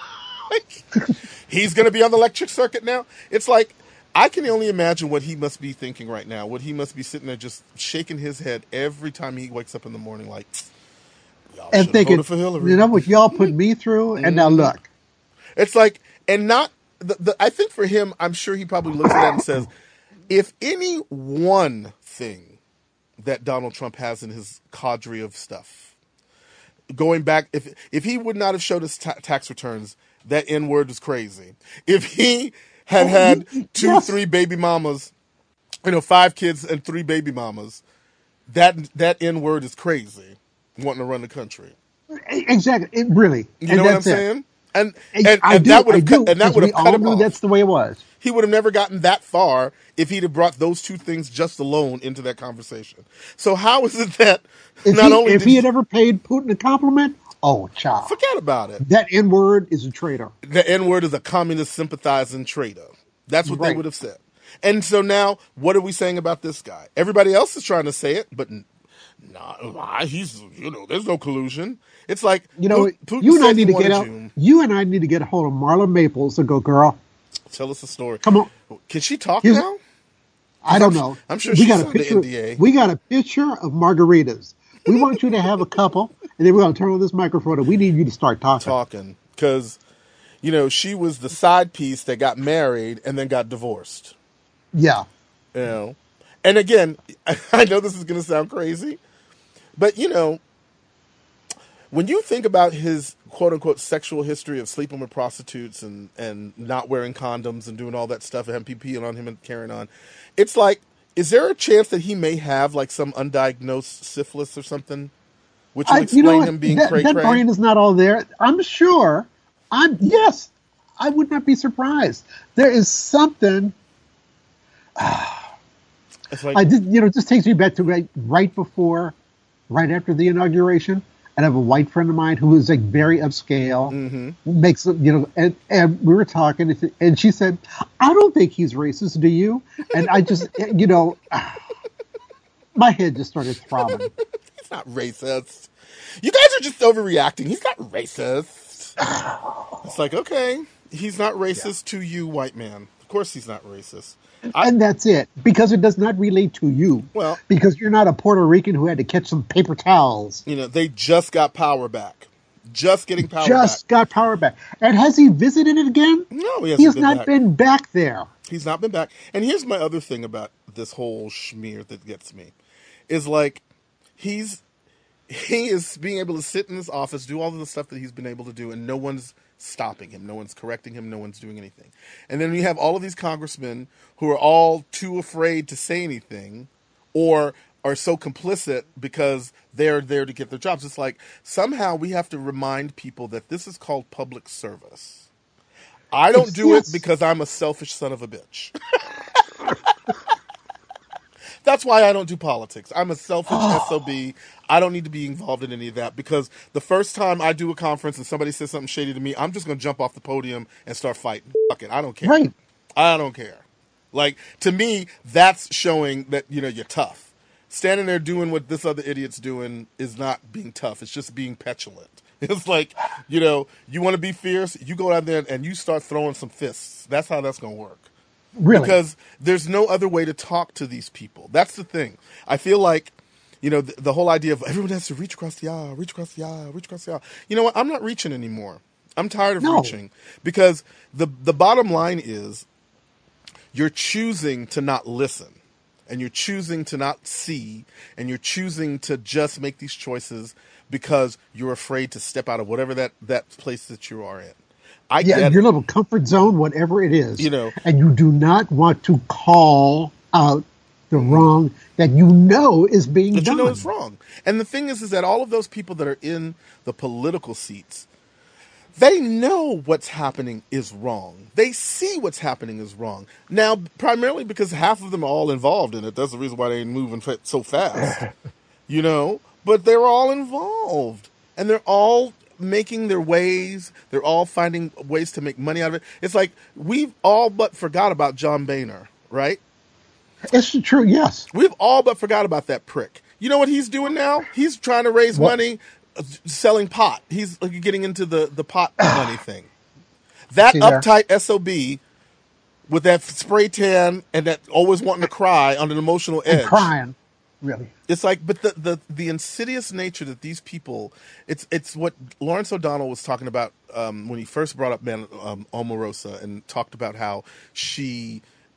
[SPEAKER 3] He's going to be on the electric circuit now. It's like I can only imagine what he must be thinking right now. What he must be sitting there just shaking his head every time he wakes up in the morning, like y'all
[SPEAKER 2] And
[SPEAKER 3] should have
[SPEAKER 2] thinking,
[SPEAKER 3] voted for Hillary.
[SPEAKER 2] you know what y'all put me through? And now look.
[SPEAKER 3] It's like, and not I think for him, I'm sure he probably looks at that and says, if any one thing that Donald Trump has in his cadre of stuff, going back, if he would not have showed his tax returns, that N word was crazy. If he had
[SPEAKER 2] Oh,
[SPEAKER 3] had two,
[SPEAKER 2] yes.
[SPEAKER 3] 3 baby mamas, 5 kids and 3 baby mamas, that N word is crazy. Wanting to run the country.
[SPEAKER 2] Exactly. It really.
[SPEAKER 3] You
[SPEAKER 2] And
[SPEAKER 3] know what I'm
[SPEAKER 2] that's it.
[SPEAKER 3] saying? And
[SPEAKER 2] I
[SPEAKER 3] and
[SPEAKER 2] do.
[SPEAKER 3] that would
[SPEAKER 2] I
[SPEAKER 3] have cut
[SPEAKER 2] do.
[SPEAKER 3] and that
[SPEAKER 2] Because
[SPEAKER 3] would
[SPEAKER 2] we
[SPEAKER 3] have cut
[SPEAKER 2] all
[SPEAKER 3] him
[SPEAKER 2] knew that's
[SPEAKER 3] off.
[SPEAKER 2] the way it was.
[SPEAKER 3] He would have never gotten that far if he'd have brought those 2 things just alone into that conversation. So how is it that not only
[SPEAKER 2] If
[SPEAKER 3] did
[SPEAKER 2] he
[SPEAKER 3] you
[SPEAKER 2] had ever paid Putin a compliment, oh, child.
[SPEAKER 3] forget about it,
[SPEAKER 2] That N word is a traitor.
[SPEAKER 3] the N word is a communist sympathizing traitor. That's what they
[SPEAKER 2] Right.
[SPEAKER 3] would have said. And so now, what are we saying about this guy? Everybody else is trying to say it, but nah, he's there's no collusion. It's like Putin
[SPEAKER 2] You and I
[SPEAKER 3] said he
[SPEAKER 2] need to get
[SPEAKER 3] wanted
[SPEAKER 2] out.
[SPEAKER 3] you.
[SPEAKER 2] You and I need to get a hold of Marla Maples and go, girl,
[SPEAKER 3] Tell us a story.
[SPEAKER 2] come on.
[SPEAKER 3] Can she talk
[SPEAKER 2] Here's,
[SPEAKER 3] now?
[SPEAKER 2] I don't know.
[SPEAKER 3] I'm sure
[SPEAKER 2] We
[SPEAKER 3] she
[SPEAKER 2] got a
[SPEAKER 3] signed the
[SPEAKER 2] picture.
[SPEAKER 3] NDA.
[SPEAKER 2] We got a picture of margaritas. We want you to have a couple, and then we're going to turn on this microphone, and we need you to start talking.
[SPEAKER 3] Talking because she was the side piece that got married and then got divorced.
[SPEAKER 2] Yeah.
[SPEAKER 3] And again, I know this is going to sound crazy, but when you think about his quote unquote sexual history of sleeping with prostitutes and not wearing condoms and doing all that stuff and having people peeing on him and carrying on, it's like, is there a chance that he may have like some undiagnosed syphilis or something, which would
[SPEAKER 2] You know
[SPEAKER 3] explain
[SPEAKER 2] what?
[SPEAKER 3] him being
[SPEAKER 2] That
[SPEAKER 3] cray-cray?
[SPEAKER 2] brain is not all there. I'm sure. Yes. I would not be surprised. There is something.
[SPEAKER 3] It's like,
[SPEAKER 2] It just takes me back to right after the inauguration. And I have a white friend of mine who is like very upscale, makes and we were talking, and she said, "I don't think he's racist. Do you?" And I just, my head just started throbbing.
[SPEAKER 3] he's not racist. You guys are just overreacting. He's not racist. It's like, okay, he's not racist to you, white man. Of course he's not racist.
[SPEAKER 2] And that's it, because it does not relate to you.
[SPEAKER 3] Well,
[SPEAKER 2] because you're not a Puerto Rican who had to catch some paper towels.
[SPEAKER 3] They just got power back. Just getting power back.
[SPEAKER 2] Just got power back. And has he visited it again?
[SPEAKER 3] No,
[SPEAKER 2] he has not been back there.
[SPEAKER 3] He's not been back. And here's my other thing about this whole schmear that gets me. Is like, he is being able to sit in his office, do all of the stuff that he's been able to do, and no one's stopping him. No one's correcting him. No one's doing anything. And then you have all of these congressmen who are all too afraid to say anything or are so complicit because they're there to get their jobs. It's like somehow we have to remind people that this is called public service. I don't do it because I'm a selfish son of a bitch. That's why I don't do politics. I'm a selfish SOB. I don't need to be involved in any of that because the first time I do a conference and somebody says something shady to me, I'm just going to jump off the podium and start fighting. Fuck it. I don't care.
[SPEAKER 2] Right.
[SPEAKER 3] I don't care. Like, to me, that's showing that, you know, you're tough. Standing there doing what this other idiot's doing is not being tough. It's just being petulant. It's like, you know, you want to be fierce, you go out there and you start throwing some fists. That's how that's going to work.
[SPEAKER 2] Really.
[SPEAKER 3] Because there's no other way to talk to these people. That's the thing. I feel like, you know, the whole idea of everyone has to reach across the aisle, reach across the aisle, reach across the aisle. You know what? I'm not reaching anymore. I'm tired of
[SPEAKER 2] No.
[SPEAKER 3] reaching. Because the bottom line is you're choosing to not listen. And you're choosing to not see. And you're choosing to just make these choices because you're afraid to step out of whatever that place that you are in. I get
[SPEAKER 2] your
[SPEAKER 3] it.
[SPEAKER 2] little comfort zone, whatever it is.
[SPEAKER 3] You know.
[SPEAKER 2] And you do not want to call out the wrong that you know is being
[SPEAKER 3] That
[SPEAKER 2] done.
[SPEAKER 3] you know is wrong. And the thing is that all of those people that are in the political seats, they know what's happening is wrong. They see what's happening is wrong. Now, primarily because half of them are all involved in it. That's the reason why they ain't moving so fast. You know? But they're all involved. And they're all making their ways. They're all finding ways to make money out of it. It's like we've all but forgot about John Boehner, right?
[SPEAKER 2] It's true, yes.
[SPEAKER 3] We've all but forgot about that prick. You know what he's doing now? He's trying to raise money selling pot. He's getting into the pot money thing. That
[SPEAKER 2] See there?
[SPEAKER 3] uptight SOB with that spray tan and that always wanting to cry on an emotional edge.
[SPEAKER 2] And crying, really.
[SPEAKER 3] It's like, but the insidious nature that these people, it's what Lawrence O'Donnell was talking about when he first brought up Omarosa and talked about how she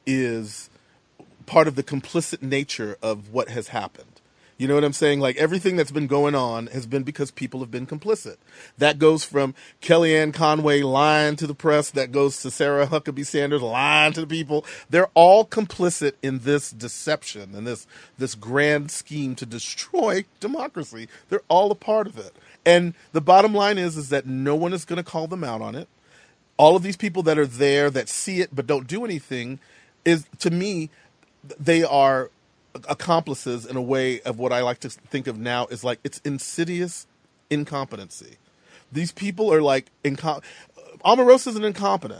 [SPEAKER 3] is part of the complicit nature of what has happened. You know what I'm saying? Like, everything that's been going on has been because people have been complicit. That goes from Kellyanne Conway lying to the press. That goes to Sarah Huckabee Sanders lying to the people. They're all complicit in this deception and this grand scheme to destroy democracy. They're all a part of it. And the bottom line is that no one is going to call them out on it. All of these people that are there that see it but don't do anything is, to me, they are accomplices in a way of what I like to think of now is like it's insidious incompetency. These people are like Omarosa is an incompetent.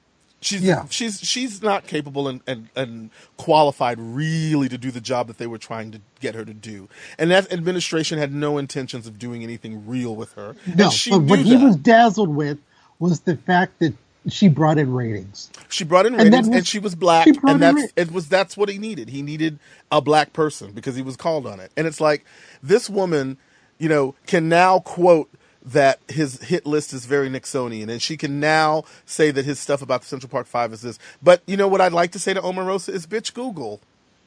[SPEAKER 3] She's not capable and qualified really to do the job that they were trying to get her to do. And that administration had no intentions of doing anything real with her.
[SPEAKER 2] No,
[SPEAKER 3] and she
[SPEAKER 2] but what
[SPEAKER 3] knew
[SPEAKER 2] he
[SPEAKER 3] that.
[SPEAKER 2] was dazzled with was the fact that she brought in ratings.
[SPEAKER 3] She brought in
[SPEAKER 2] And
[SPEAKER 3] ratings,
[SPEAKER 2] that
[SPEAKER 3] and she was black,
[SPEAKER 2] she brought
[SPEAKER 3] and
[SPEAKER 2] in
[SPEAKER 3] that's what he needed. He needed a black person because he was called on it. And it's like this woman, you know, can now quote that his hit list is very Nixonian, and she can now say that his stuff about the Central Park Five is this. But you know what I'd like to say to Omarosa is, bitch, Google.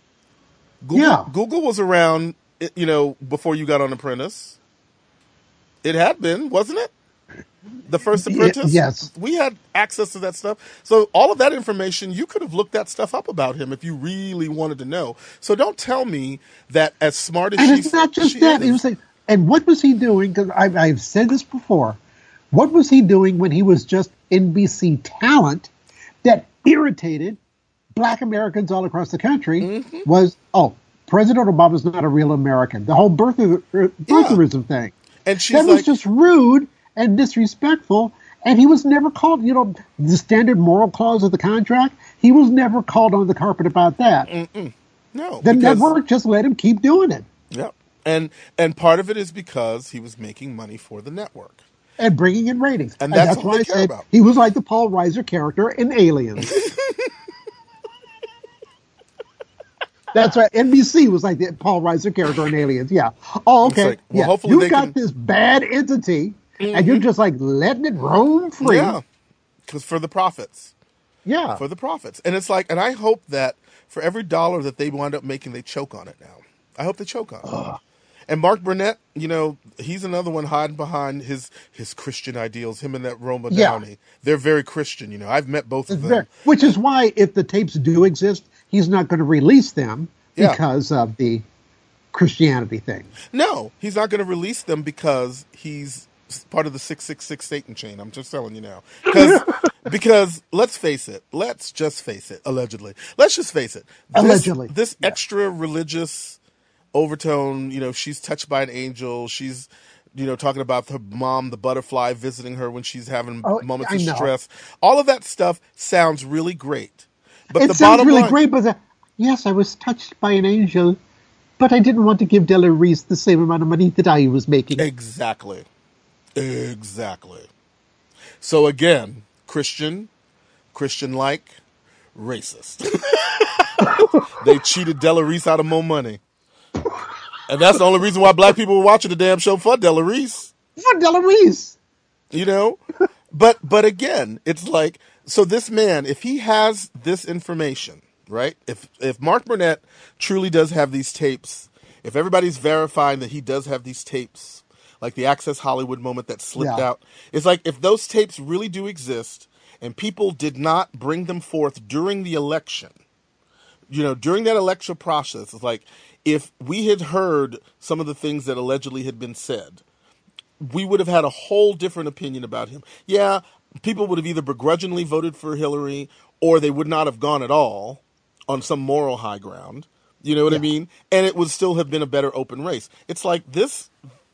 [SPEAKER 3] Google was around, you know, before you got on Apprentice. It had been, wasn't it? The first Apprentice?
[SPEAKER 2] Yes.
[SPEAKER 3] We had access to that stuff. So all of that information, you could have looked that stuff up about him if you really wanted to know. So don't tell me that as smart as
[SPEAKER 2] And it's not just that.
[SPEAKER 3] is,
[SPEAKER 2] It was like, and what was he doing? Because I've said this before. What was he doing when he was just NBC talent that irritated black Americans all across the country? Was, President Obama's not a real American. The whole birtherism thing.
[SPEAKER 3] and she's
[SPEAKER 2] That
[SPEAKER 3] like,
[SPEAKER 2] was just rude and disrespectful, and he was never called, you know, the standard moral clause of the contract, he was never called on the carpet about that.
[SPEAKER 3] no.
[SPEAKER 2] The
[SPEAKER 3] because-
[SPEAKER 2] network just let him keep doing it
[SPEAKER 3] Yep. And part of it is because he was making money for the network.
[SPEAKER 2] and bringing in ratings.
[SPEAKER 3] And that's all
[SPEAKER 2] why
[SPEAKER 3] they
[SPEAKER 2] I
[SPEAKER 3] care
[SPEAKER 2] said
[SPEAKER 3] about.
[SPEAKER 2] he was like the Paul Reiser character in Aliens. That's right. NBC was like the Paul Reiser character in Aliens. Yeah. Oh, okay.
[SPEAKER 3] like, well,
[SPEAKER 2] yeah.
[SPEAKER 3] hopefully
[SPEAKER 2] You've
[SPEAKER 3] they
[SPEAKER 2] got
[SPEAKER 3] can-
[SPEAKER 2] this bad entity, and you're just like letting it roam free.
[SPEAKER 3] Yeah. Because for the profits.
[SPEAKER 2] Yeah.
[SPEAKER 3] For the profits. And it's like, and I hope that for every dollar that they wind up making, they choke on it now. I hope they choke on it. And Mark Burnett, you know, he's another one hiding behind his Christian ideals. Him and that Roma
[SPEAKER 2] Yeah.
[SPEAKER 3] Downey. They're very Christian, you know. I've met both of them.
[SPEAKER 2] Which is why, if the tapes do exist, he's not going to release them
[SPEAKER 3] Yeah.
[SPEAKER 2] because of the Christianity thing.
[SPEAKER 3] No, he's not going to release them because he's part of the 666 Satan chain. I'm just telling you now, because let's face it. Let's just face it. Allegedly, let's just face it.
[SPEAKER 2] Allegedly.
[SPEAKER 3] This
[SPEAKER 2] Yeah.
[SPEAKER 3] extra religious overtone. She's touched by an angel. She's talking about her mom, the butterfly, visiting her when she's having
[SPEAKER 2] Oh,
[SPEAKER 3] moments
[SPEAKER 2] I
[SPEAKER 3] of
[SPEAKER 2] know.
[SPEAKER 3] stress. All of that stuff sounds really great, but
[SPEAKER 2] It
[SPEAKER 3] the
[SPEAKER 2] sounds
[SPEAKER 3] bottom
[SPEAKER 2] really
[SPEAKER 3] line,
[SPEAKER 2] great, but yes, I was touched by an angel, but I didn't want to give Della Reese the same amount of money that I was making.
[SPEAKER 3] exactly. So again, Christian-like, racist. They cheated Della Reese out of more money. And that's the only reason why black people were watching the damn show for Della Reese.
[SPEAKER 2] For Della Reese.
[SPEAKER 3] But again, it's like, so this man, if he has this information, right? If Mark Burnett truly does have these tapes, if everybody's verifying that he does have these tapes, like the Access Hollywood moment that slipped
[SPEAKER 2] Yeah.
[SPEAKER 3] out, it's like if those tapes really do exist and people did not bring them forth during the election, during that election process, it's like if we had heard some of the things that allegedly had been said, we would have had a whole different opinion about him. Yeah, people would have either begrudgingly voted for Hillary or they would not have gone at all on some moral high ground. You know what I
[SPEAKER 2] Yeah.
[SPEAKER 3] mean? And it would still have been a better open race. It's like this.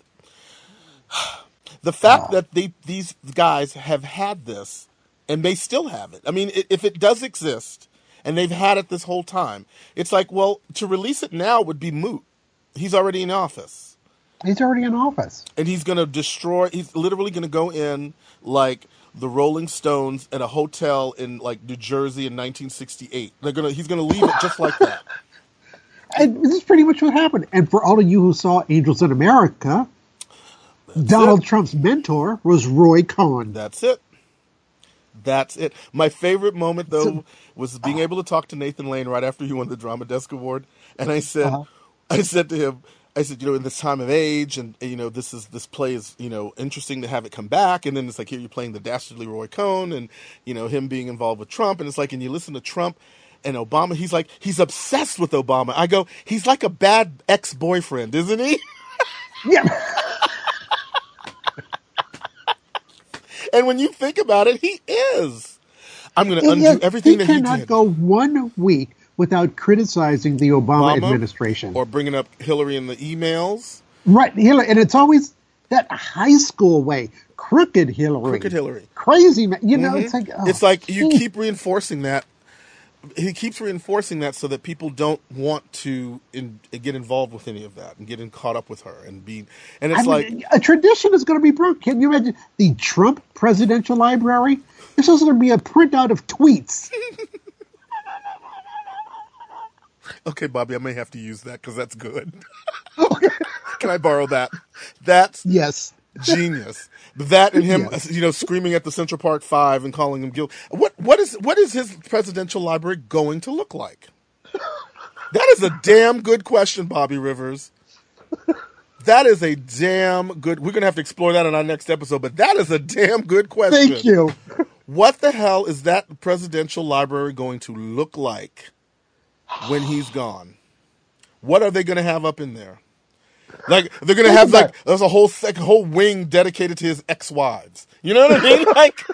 [SPEAKER 3] The fact that these guys have had this and they still have it. I mean, if it does exist and they've had it this whole time, it's like, well, to release it now would be moot. He's already in office.
[SPEAKER 2] He's already in office.
[SPEAKER 3] And he's going to destroy, he's literally going to go in like the Rolling Stones at a hotel in like New Jersey in 1968. He's going to leave it just like that.
[SPEAKER 2] And this is pretty much what happened. And for all of you who saw Angels in America, Donald Trump's mentor was Roy Cohn.
[SPEAKER 3] That's it. My favorite moment, though, was being able to talk to Nathan Lane right after he won the Drama Desk Award. And I said to him, in this time of age, and this play is interesting to have it come back, and then it's like here you're playing the dastardly Roy Cohn, and him being involved with Trump, and it's like, and you listen to Trump and Obama, he's obsessed with Obama. I go, he's like a bad ex-boyfriend, isn't he?
[SPEAKER 2] Yeah.
[SPEAKER 3] And when you think about it, he is. I'm going to undo everything that he did.
[SPEAKER 2] He cannot go 1 week without criticizing the Obama administration.
[SPEAKER 3] Or bringing up Hillary in the emails.
[SPEAKER 2] Right, Hillary. And it's always that high school way. Crooked Hillary. Crazy man. It's like... Oh,
[SPEAKER 3] it's like you keep reinforcing that. He keeps reinforcing that so that people don't want to get involved with any of that and get caught up with her and be. And it's
[SPEAKER 2] a tradition is going to be broken. Can you imagine the Trump Presidential Library? This is going to be a printout of tweets.
[SPEAKER 3] Okay, Bobby, I may have to use that because that's good. Can I borrow that? That's
[SPEAKER 2] yes.
[SPEAKER 3] Genius. That and him, screaming at the Central Park Five and calling him guilty. What is his presidential library going to look like? That is a damn good question, Bobby Rivers. That is a damn good. We're gonna have to explore that in our next episode, but that is a damn good question.
[SPEAKER 2] Thank you.
[SPEAKER 3] What the hell is that presidential library going to look like when he's gone? What are they going to have up in there? Like they're gonna have there's a whole wing dedicated to his ex-wives. You know what I mean? Like,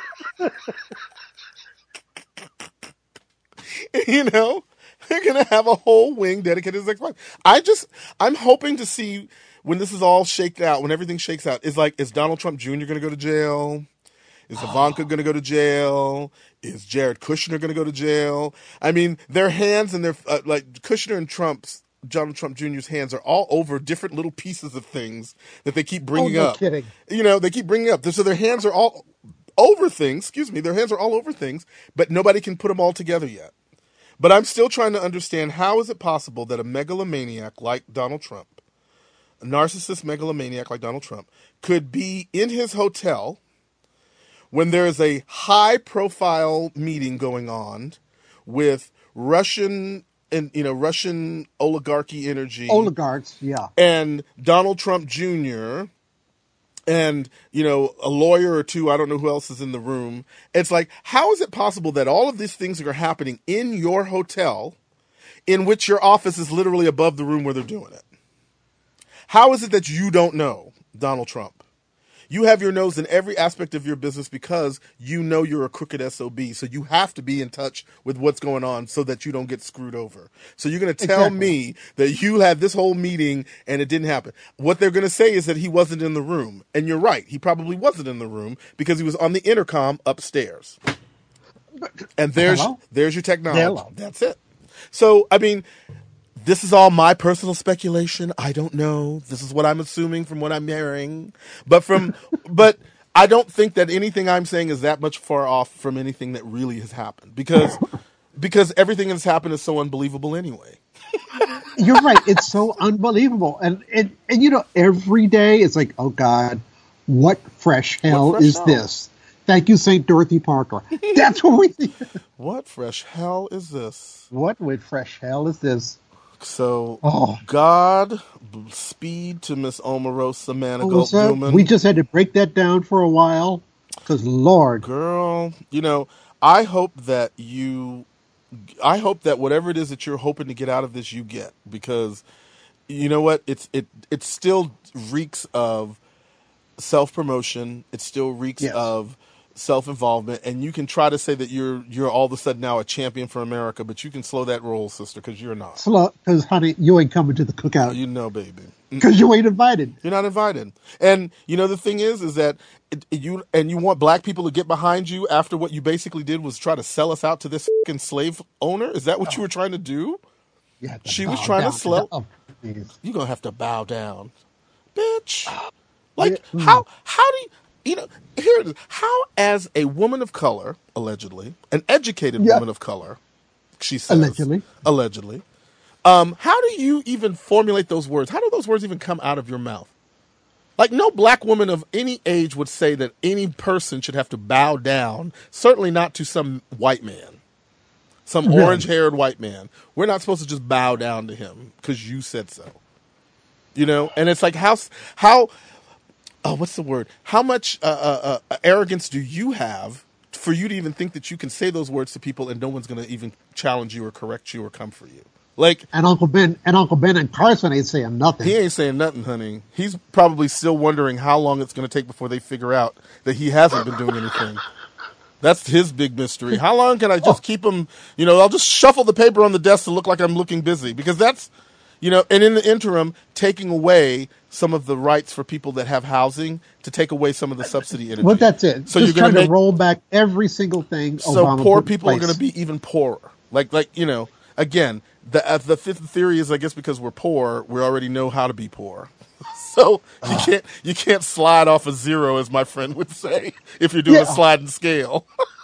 [SPEAKER 3] they're gonna have a whole wing dedicated to his ex-wives. I'm hoping to see when this is all shaked out, when everything shakes out. Is Donald Trump Jr. gonna go to jail? Is Ivanka gonna go to jail? Is Jared Kushner gonna go to jail? I mean, their hands and their Kushner and Donald Trump Jr.'s hands are all over different little pieces of things that they keep bringing up.
[SPEAKER 2] Kidding.
[SPEAKER 3] They keep bringing up. So their hands are all over things. Excuse me. Their hands are all over things, but nobody can put them all together yet. But I'm still trying to understand, how is it possible that a megalomaniac like Donald Trump, a narcissist megalomaniac like Donald Trump, could be in his hotel when there is a high-profile meeting going on with Russian oligarchy
[SPEAKER 2] oligarchs, yeah,
[SPEAKER 3] and Donald Trump Jr. and a lawyer or two. I don't know who else is in the room. It's like, how is it possible that all of these things are happening in your hotel, in which your office is literally above the room where they're doing it? How is it that you don't know Donald Trump? You have your nose in every aspect of your business because you know you're a crooked SOB. So you have to be in touch with what's going on so that you don't get screwed over. So you're going to tell
[SPEAKER 2] Exactly.
[SPEAKER 3] me that you had this whole meeting and it didn't happen. What they're going to say is that he wasn't in the room. And you're right. He probably wasn't in the room because he was on the intercom upstairs. And there's
[SPEAKER 2] Hello?
[SPEAKER 3] your technology.
[SPEAKER 2] Hello.
[SPEAKER 3] That's it. So, I mean, this is all my personal speculation. I don't know. This is what I'm assuming from what I'm hearing. But I don't think that anything I'm saying is that much far off from anything that really has happened because everything that's happened is so unbelievable anyway.
[SPEAKER 2] You're right. It's so unbelievable. And you know, every day it's like, oh God, what fresh hell
[SPEAKER 3] fresh
[SPEAKER 2] is
[SPEAKER 3] hell?
[SPEAKER 2] this? Thank you, St. Dorothy Parker. That's what we think.
[SPEAKER 3] What fresh hell is this?
[SPEAKER 2] What with fresh hell is this?
[SPEAKER 3] So,
[SPEAKER 2] Oh,
[SPEAKER 3] God speed to Miss Omarosa Manigault
[SPEAKER 2] Melissa,
[SPEAKER 3] Newman.
[SPEAKER 2] we just had to break that down for a while. Because, Lord,
[SPEAKER 3] Girl, you know, I hope that you I hope that whatever it is that you're hoping to get out of this, you get, because you know what? It still reeks of self promotion. It still reeks
[SPEAKER 2] yes.
[SPEAKER 3] of self involvement, and you can try to say that you're all of a sudden now a champion for America, but you can slow that roll, sister, because you're not.
[SPEAKER 2] Slow, because, honey, you ain't coming to the cookout.
[SPEAKER 3] You know, baby.
[SPEAKER 2] Because you ain't invited.
[SPEAKER 3] You're not invited. And you know the thing is that you want black people to get behind you after what you basically did was try to sell us out to this fucking slave owner. Is that what you were trying to do?
[SPEAKER 2] You have to
[SPEAKER 3] She was
[SPEAKER 2] bow
[SPEAKER 3] trying to
[SPEAKER 2] down to the
[SPEAKER 3] sell.
[SPEAKER 2] please.
[SPEAKER 3] You're gonna have to bow down, bitch.
[SPEAKER 2] Yeah,
[SPEAKER 3] Like how do you know? Here it is. How, as a woman of color, allegedly an educated
[SPEAKER 2] yeah,
[SPEAKER 3] woman of color, she says allegedly. How do you even formulate those words? How do those words even come out of your mouth? Like, no black woman of any age would say that any person should have to bow down, certainly not to some white man, some
[SPEAKER 2] Really?
[SPEAKER 3] orange-haired white man. We're not supposed to just bow down to him because you said so. You know? And it's like, what's the word? How much arrogance do you have for you to even think that you can say those words to people and no one's going to even challenge you or correct you or come for you? Like,
[SPEAKER 2] And Uncle Ben and Carson ain't saying nothing.
[SPEAKER 3] he ain't saying nothing, honey. He's probably still wondering how long it's going to take before they figure out that he hasn't been doing anything. That's his big mystery. How long can I just keep him? You know, I'll just shuffle the paper on the desk to look like I'm looking busy, because that's, you know, and in the interim, taking away some of the rights for people that have housing, to take away some of the subsidy energy.
[SPEAKER 2] Well, that's it.
[SPEAKER 3] So
[SPEAKER 2] Just
[SPEAKER 3] you're going
[SPEAKER 2] trying
[SPEAKER 3] to
[SPEAKER 2] to roll back every single thing
[SPEAKER 3] so
[SPEAKER 2] Obama
[SPEAKER 3] poor
[SPEAKER 2] put in
[SPEAKER 3] people are
[SPEAKER 2] place.
[SPEAKER 3] going to be even poorer. Like you know, again, the fifth theory is, I guess, because we're poor, we already know how to be poor. So you can't slide off a zero, as my friend would say, if you're doing a
[SPEAKER 2] Yeah.
[SPEAKER 3] sliding scale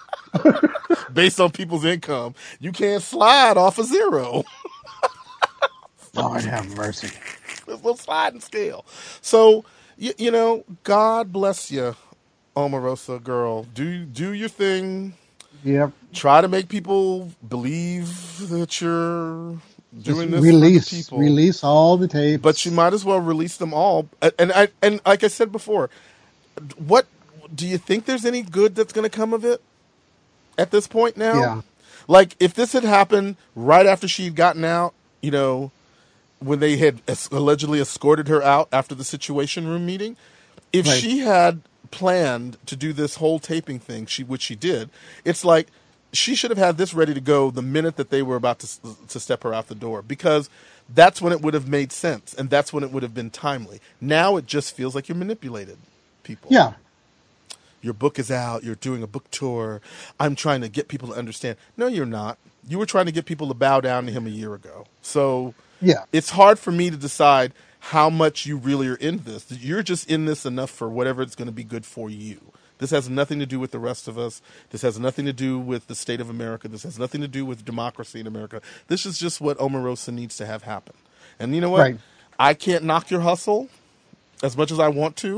[SPEAKER 3] based on people's income. You can't slide off a zero.
[SPEAKER 2] Lord have mercy.
[SPEAKER 3] It's a sliding scale. So you know, God bless you, Omarosa girl. Do your thing.
[SPEAKER 2] Yep.
[SPEAKER 3] Try to make people believe that you're
[SPEAKER 2] Just
[SPEAKER 3] doing this for the people.
[SPEAKER 2] release all the tapes.
[SPEAKER 3] But you might as well release them all. And like I said before, what do you think there's any good that's going to come of it at this point now?
[SPEAKER 2] Yeah.
[SPEAKER 3] Like, if this had happened right after she'd gotten out, you know, when they had allegedly escorted her out after the Situation Room meeting, if
[SPEAKER 2] Right.
[SPEAKER 3] she had planned to do this whole taping thing, which she did, it's like she should have had this ready to go the minute that they were about to step her out the door, because that's when it would have made sense and that's when it would have been timely. Now it just feels like you're manipulated people.
[SPEAKER 2] Yeah.
[SPEAKER 3] Your book is out. You're doing a book tour. I'm trying to get people to understand. No, you're not. You were trying to get people to bow down to him a year ago. So
[SPEAKER 2] Yeah.
[SPEAKER 3] it's hard for me to decide how much you really are in this. You're just in this enough for whatever it's going to be good for you. This has nothing to do with the rest of us. This has nothing to do with the state of America. This has nothing to do with democracy in America. This is just what Omarosa needs to have happen. And you know what?
[SPEAKER 2] Right.
[SPEAKER 3] I can't knock your hustle as much as I want to.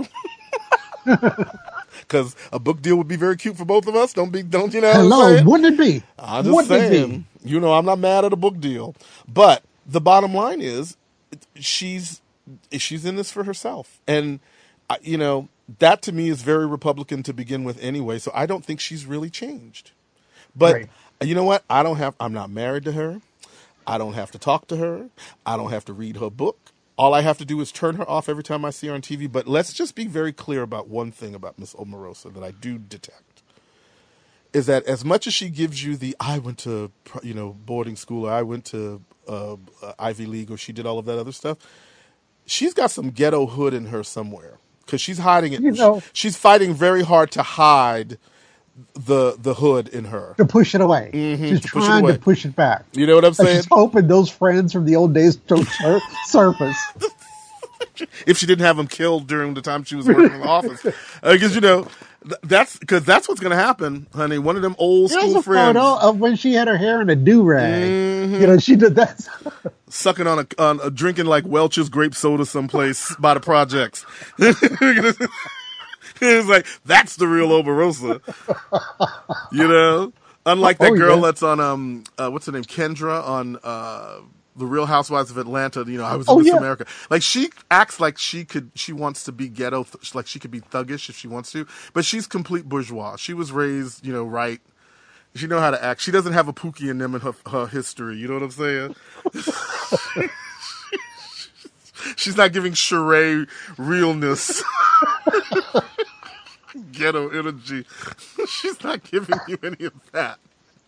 [SPEAKER 3] Because a book deal would be very cute for both of us. Don't you know what I'm
[SPEAKER 2] Hello,
[SPEAKER 3] saying?
[SPEAKER 2] wouldn't it be?
[SPEAKER 3] I'm just
[SPEAKER 2] Wouldn't it
[SPEAKER 3] saying. You know, I'm not mad at a book deal. But the bottom line is, she's in this for herself. And, you know, that to me is very Republican to begin with anyway. So I don't think she's really changed. But
[SPEAKER 2] Right.
[SPEAKER 3] you know what? I'm not married to her. I don't have to talk to her. I don't have to read her book. All I have to do is turn her off every time I see her on TV. But let's just be very clear about one thing about Miss Omarosa that I do detect. Is that as much as she gives you the, I went to, boarding school, or I went to Ivy League, or she did all of that other stuff, she's got some ghetto hood in her somewhere. Because she's hiding it. She's fighting very hard to hide the hood in her.
[SPEAKER 2] To push it away. She's trying to push it back.
[SPEAKER 3] You know what I'm saying?
[SPEAKER 2] She's hoping those friends from the old days don't surface.
[SPEAKER 3] If she didn't have them killed during the time she was working in the office. Because, that's what's going to happen, honey. One of them old school friends.
[SPEAKER 2] There's a photo of when she had her hair in a do-rag. She did that.
[SPEAKER 3] Sucking on a drinking like Welch's grape soda someplace by the projects. It's like, that's the real Omarosa. Unlike that girl that's on, what's her name? Kendra on, The Real Housewives of Atlanta, I was in Miss America. Like, she acts like she wants to be ghetto, like she could be thuggish if she wants to, but she's complete bourgeois. She was raised, right. She know how to act. She doesn't have a Pookie in them in her history. You know what I'm saying? She's not giving Sheree realness. Ghetto energy. She's not giving you any of that.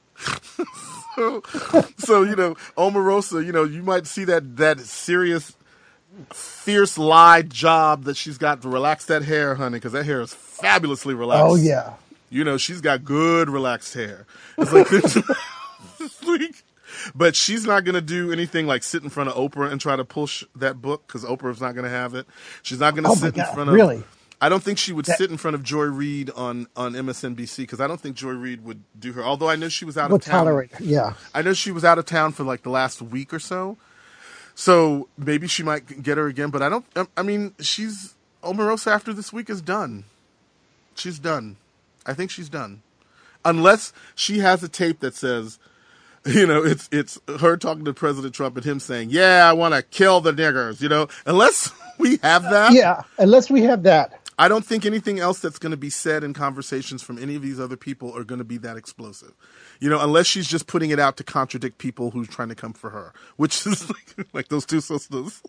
[SPEAKER 3] So Omarosa, you might see that serious, fierce lie job that she's got to relax that hair, honey, because that hair is fabulously relaxed.
[SPEAKER 2] Oh, yeah.
[SPEAKER 3] She's got good relaxed hair. It's like, but she's not going to do anything like sit in front of Oprah and try to push that book, because Oprah's not going to have it. She's not going to sit in front of...
[SPEAKER 2] Really?
[SPEAKER 3] I don't think she would sit in front of Joy Reid on MSNBC, because I don't think Joy Reid would do her. Although I know she was out of town.
[SPEAKER 2] Tolerate her, yeah.
[SPEAKER 3] I know she was out of town for like the last week or so. So maybe she might get her again. But Omarosa after this week is done. She's done. I think she's done. Unless she has a tape that says, it's her talking to President Trump and him saying, yeah, I want to kill the niggers, Unless we have that.
[SPEAKER 2] Yeah, unless we have that.
[SPEAKER 3] I don't think anything else that's going to be said in conversations from any of these other people are going to be that explosive. Unless she's just putting it out to contradict people who's trying to come for her, which is like those two sisters.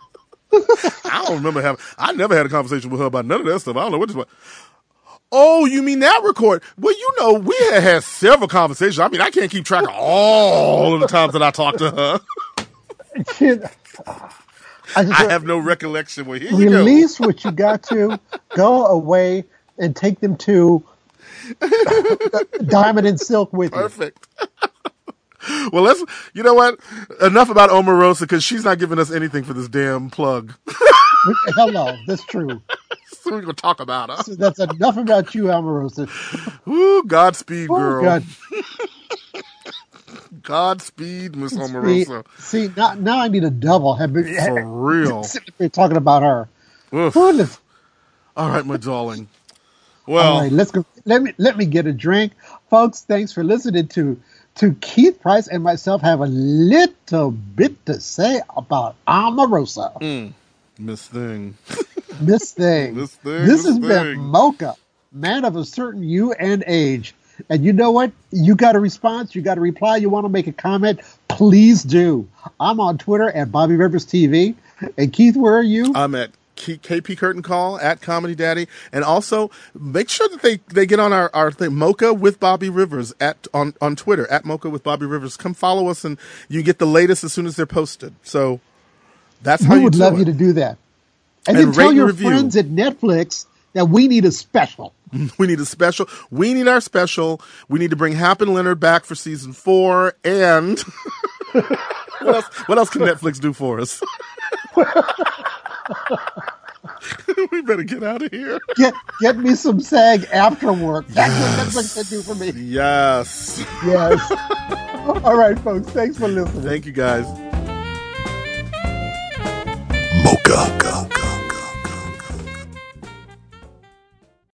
[SPEAKER 3] I never had a conversation with her about none of that stuff. I don't know what this was. Oh, you mean that record? Well, we had several conversations. I can't keep track of all of the times that I talked to her. I have no recollection. Well, here you go.
[SPEAKER 2] Release what you got to, go away, and take them to Diamond and Silk with you.
[SPEAKER 3] Perfect. Well, you know what? Enough about Omarosa, because she's not giving us anything for this damn plug.
[SPEAKER 2] Hello, that's true.
[SPEAKER 3] So we're going to talk about her.
[SPEAKER 2] So that's enough about you, Omarosa.
[SPEAKER 3] Ooh, Godspeed, girl.
[SPEAKER 2] God.
[SPEAKER 3] Godspeed, Miss Omarosa.
[SPEAKER 2] See, now I need a double.
[SPEAKER 3] For real.
[SPEAKER 2] We're talking about her.
[SPEAKER 3] All right, my darling. Well,
[SPEAKER 2] all right, let's go. Let me get a drink, folks. Thanks for listening to Keith Price and myself have a little bit to say about Omarosa.
[SPEAKER 3] Miss Thing.
[SPEAKER 2] Miss Thing. This has been Mocha, man of a certain you and age. And you know what? You got a response. You got a reply. You want to make a comment? Please do. I'm on Twitter at Bobby Rivers TV. And Keith, where are you?
[SPEAKER 3] I'm at KP Curtain Call at Comedy Daddy. And also make sure that they get on our thing, Mocha with Bobby Rivers on Twitter at Mocha with Bobby Rivers. Come follow us and you get the latest as soon as they're posted. So that's how
[SPEAKER 2] we would love you to do that. And then tell your friends at Netflix that we need a special.
[SPEAKER 3] We need a special. We need our special. We need to bring Hap and Leonard back for season 4. And what else can Netflix do for us? We better get out of here.
[SPEAKER 2] Get me some SAG after work. That's what Netflix can do for me.
[SPEAKER 3] Yes.
[SPEAKER 2] All right, folks. Thanks for listening.
[SPEAKER 3] Thank you, guys.
[SPEAKER 1] Mocha.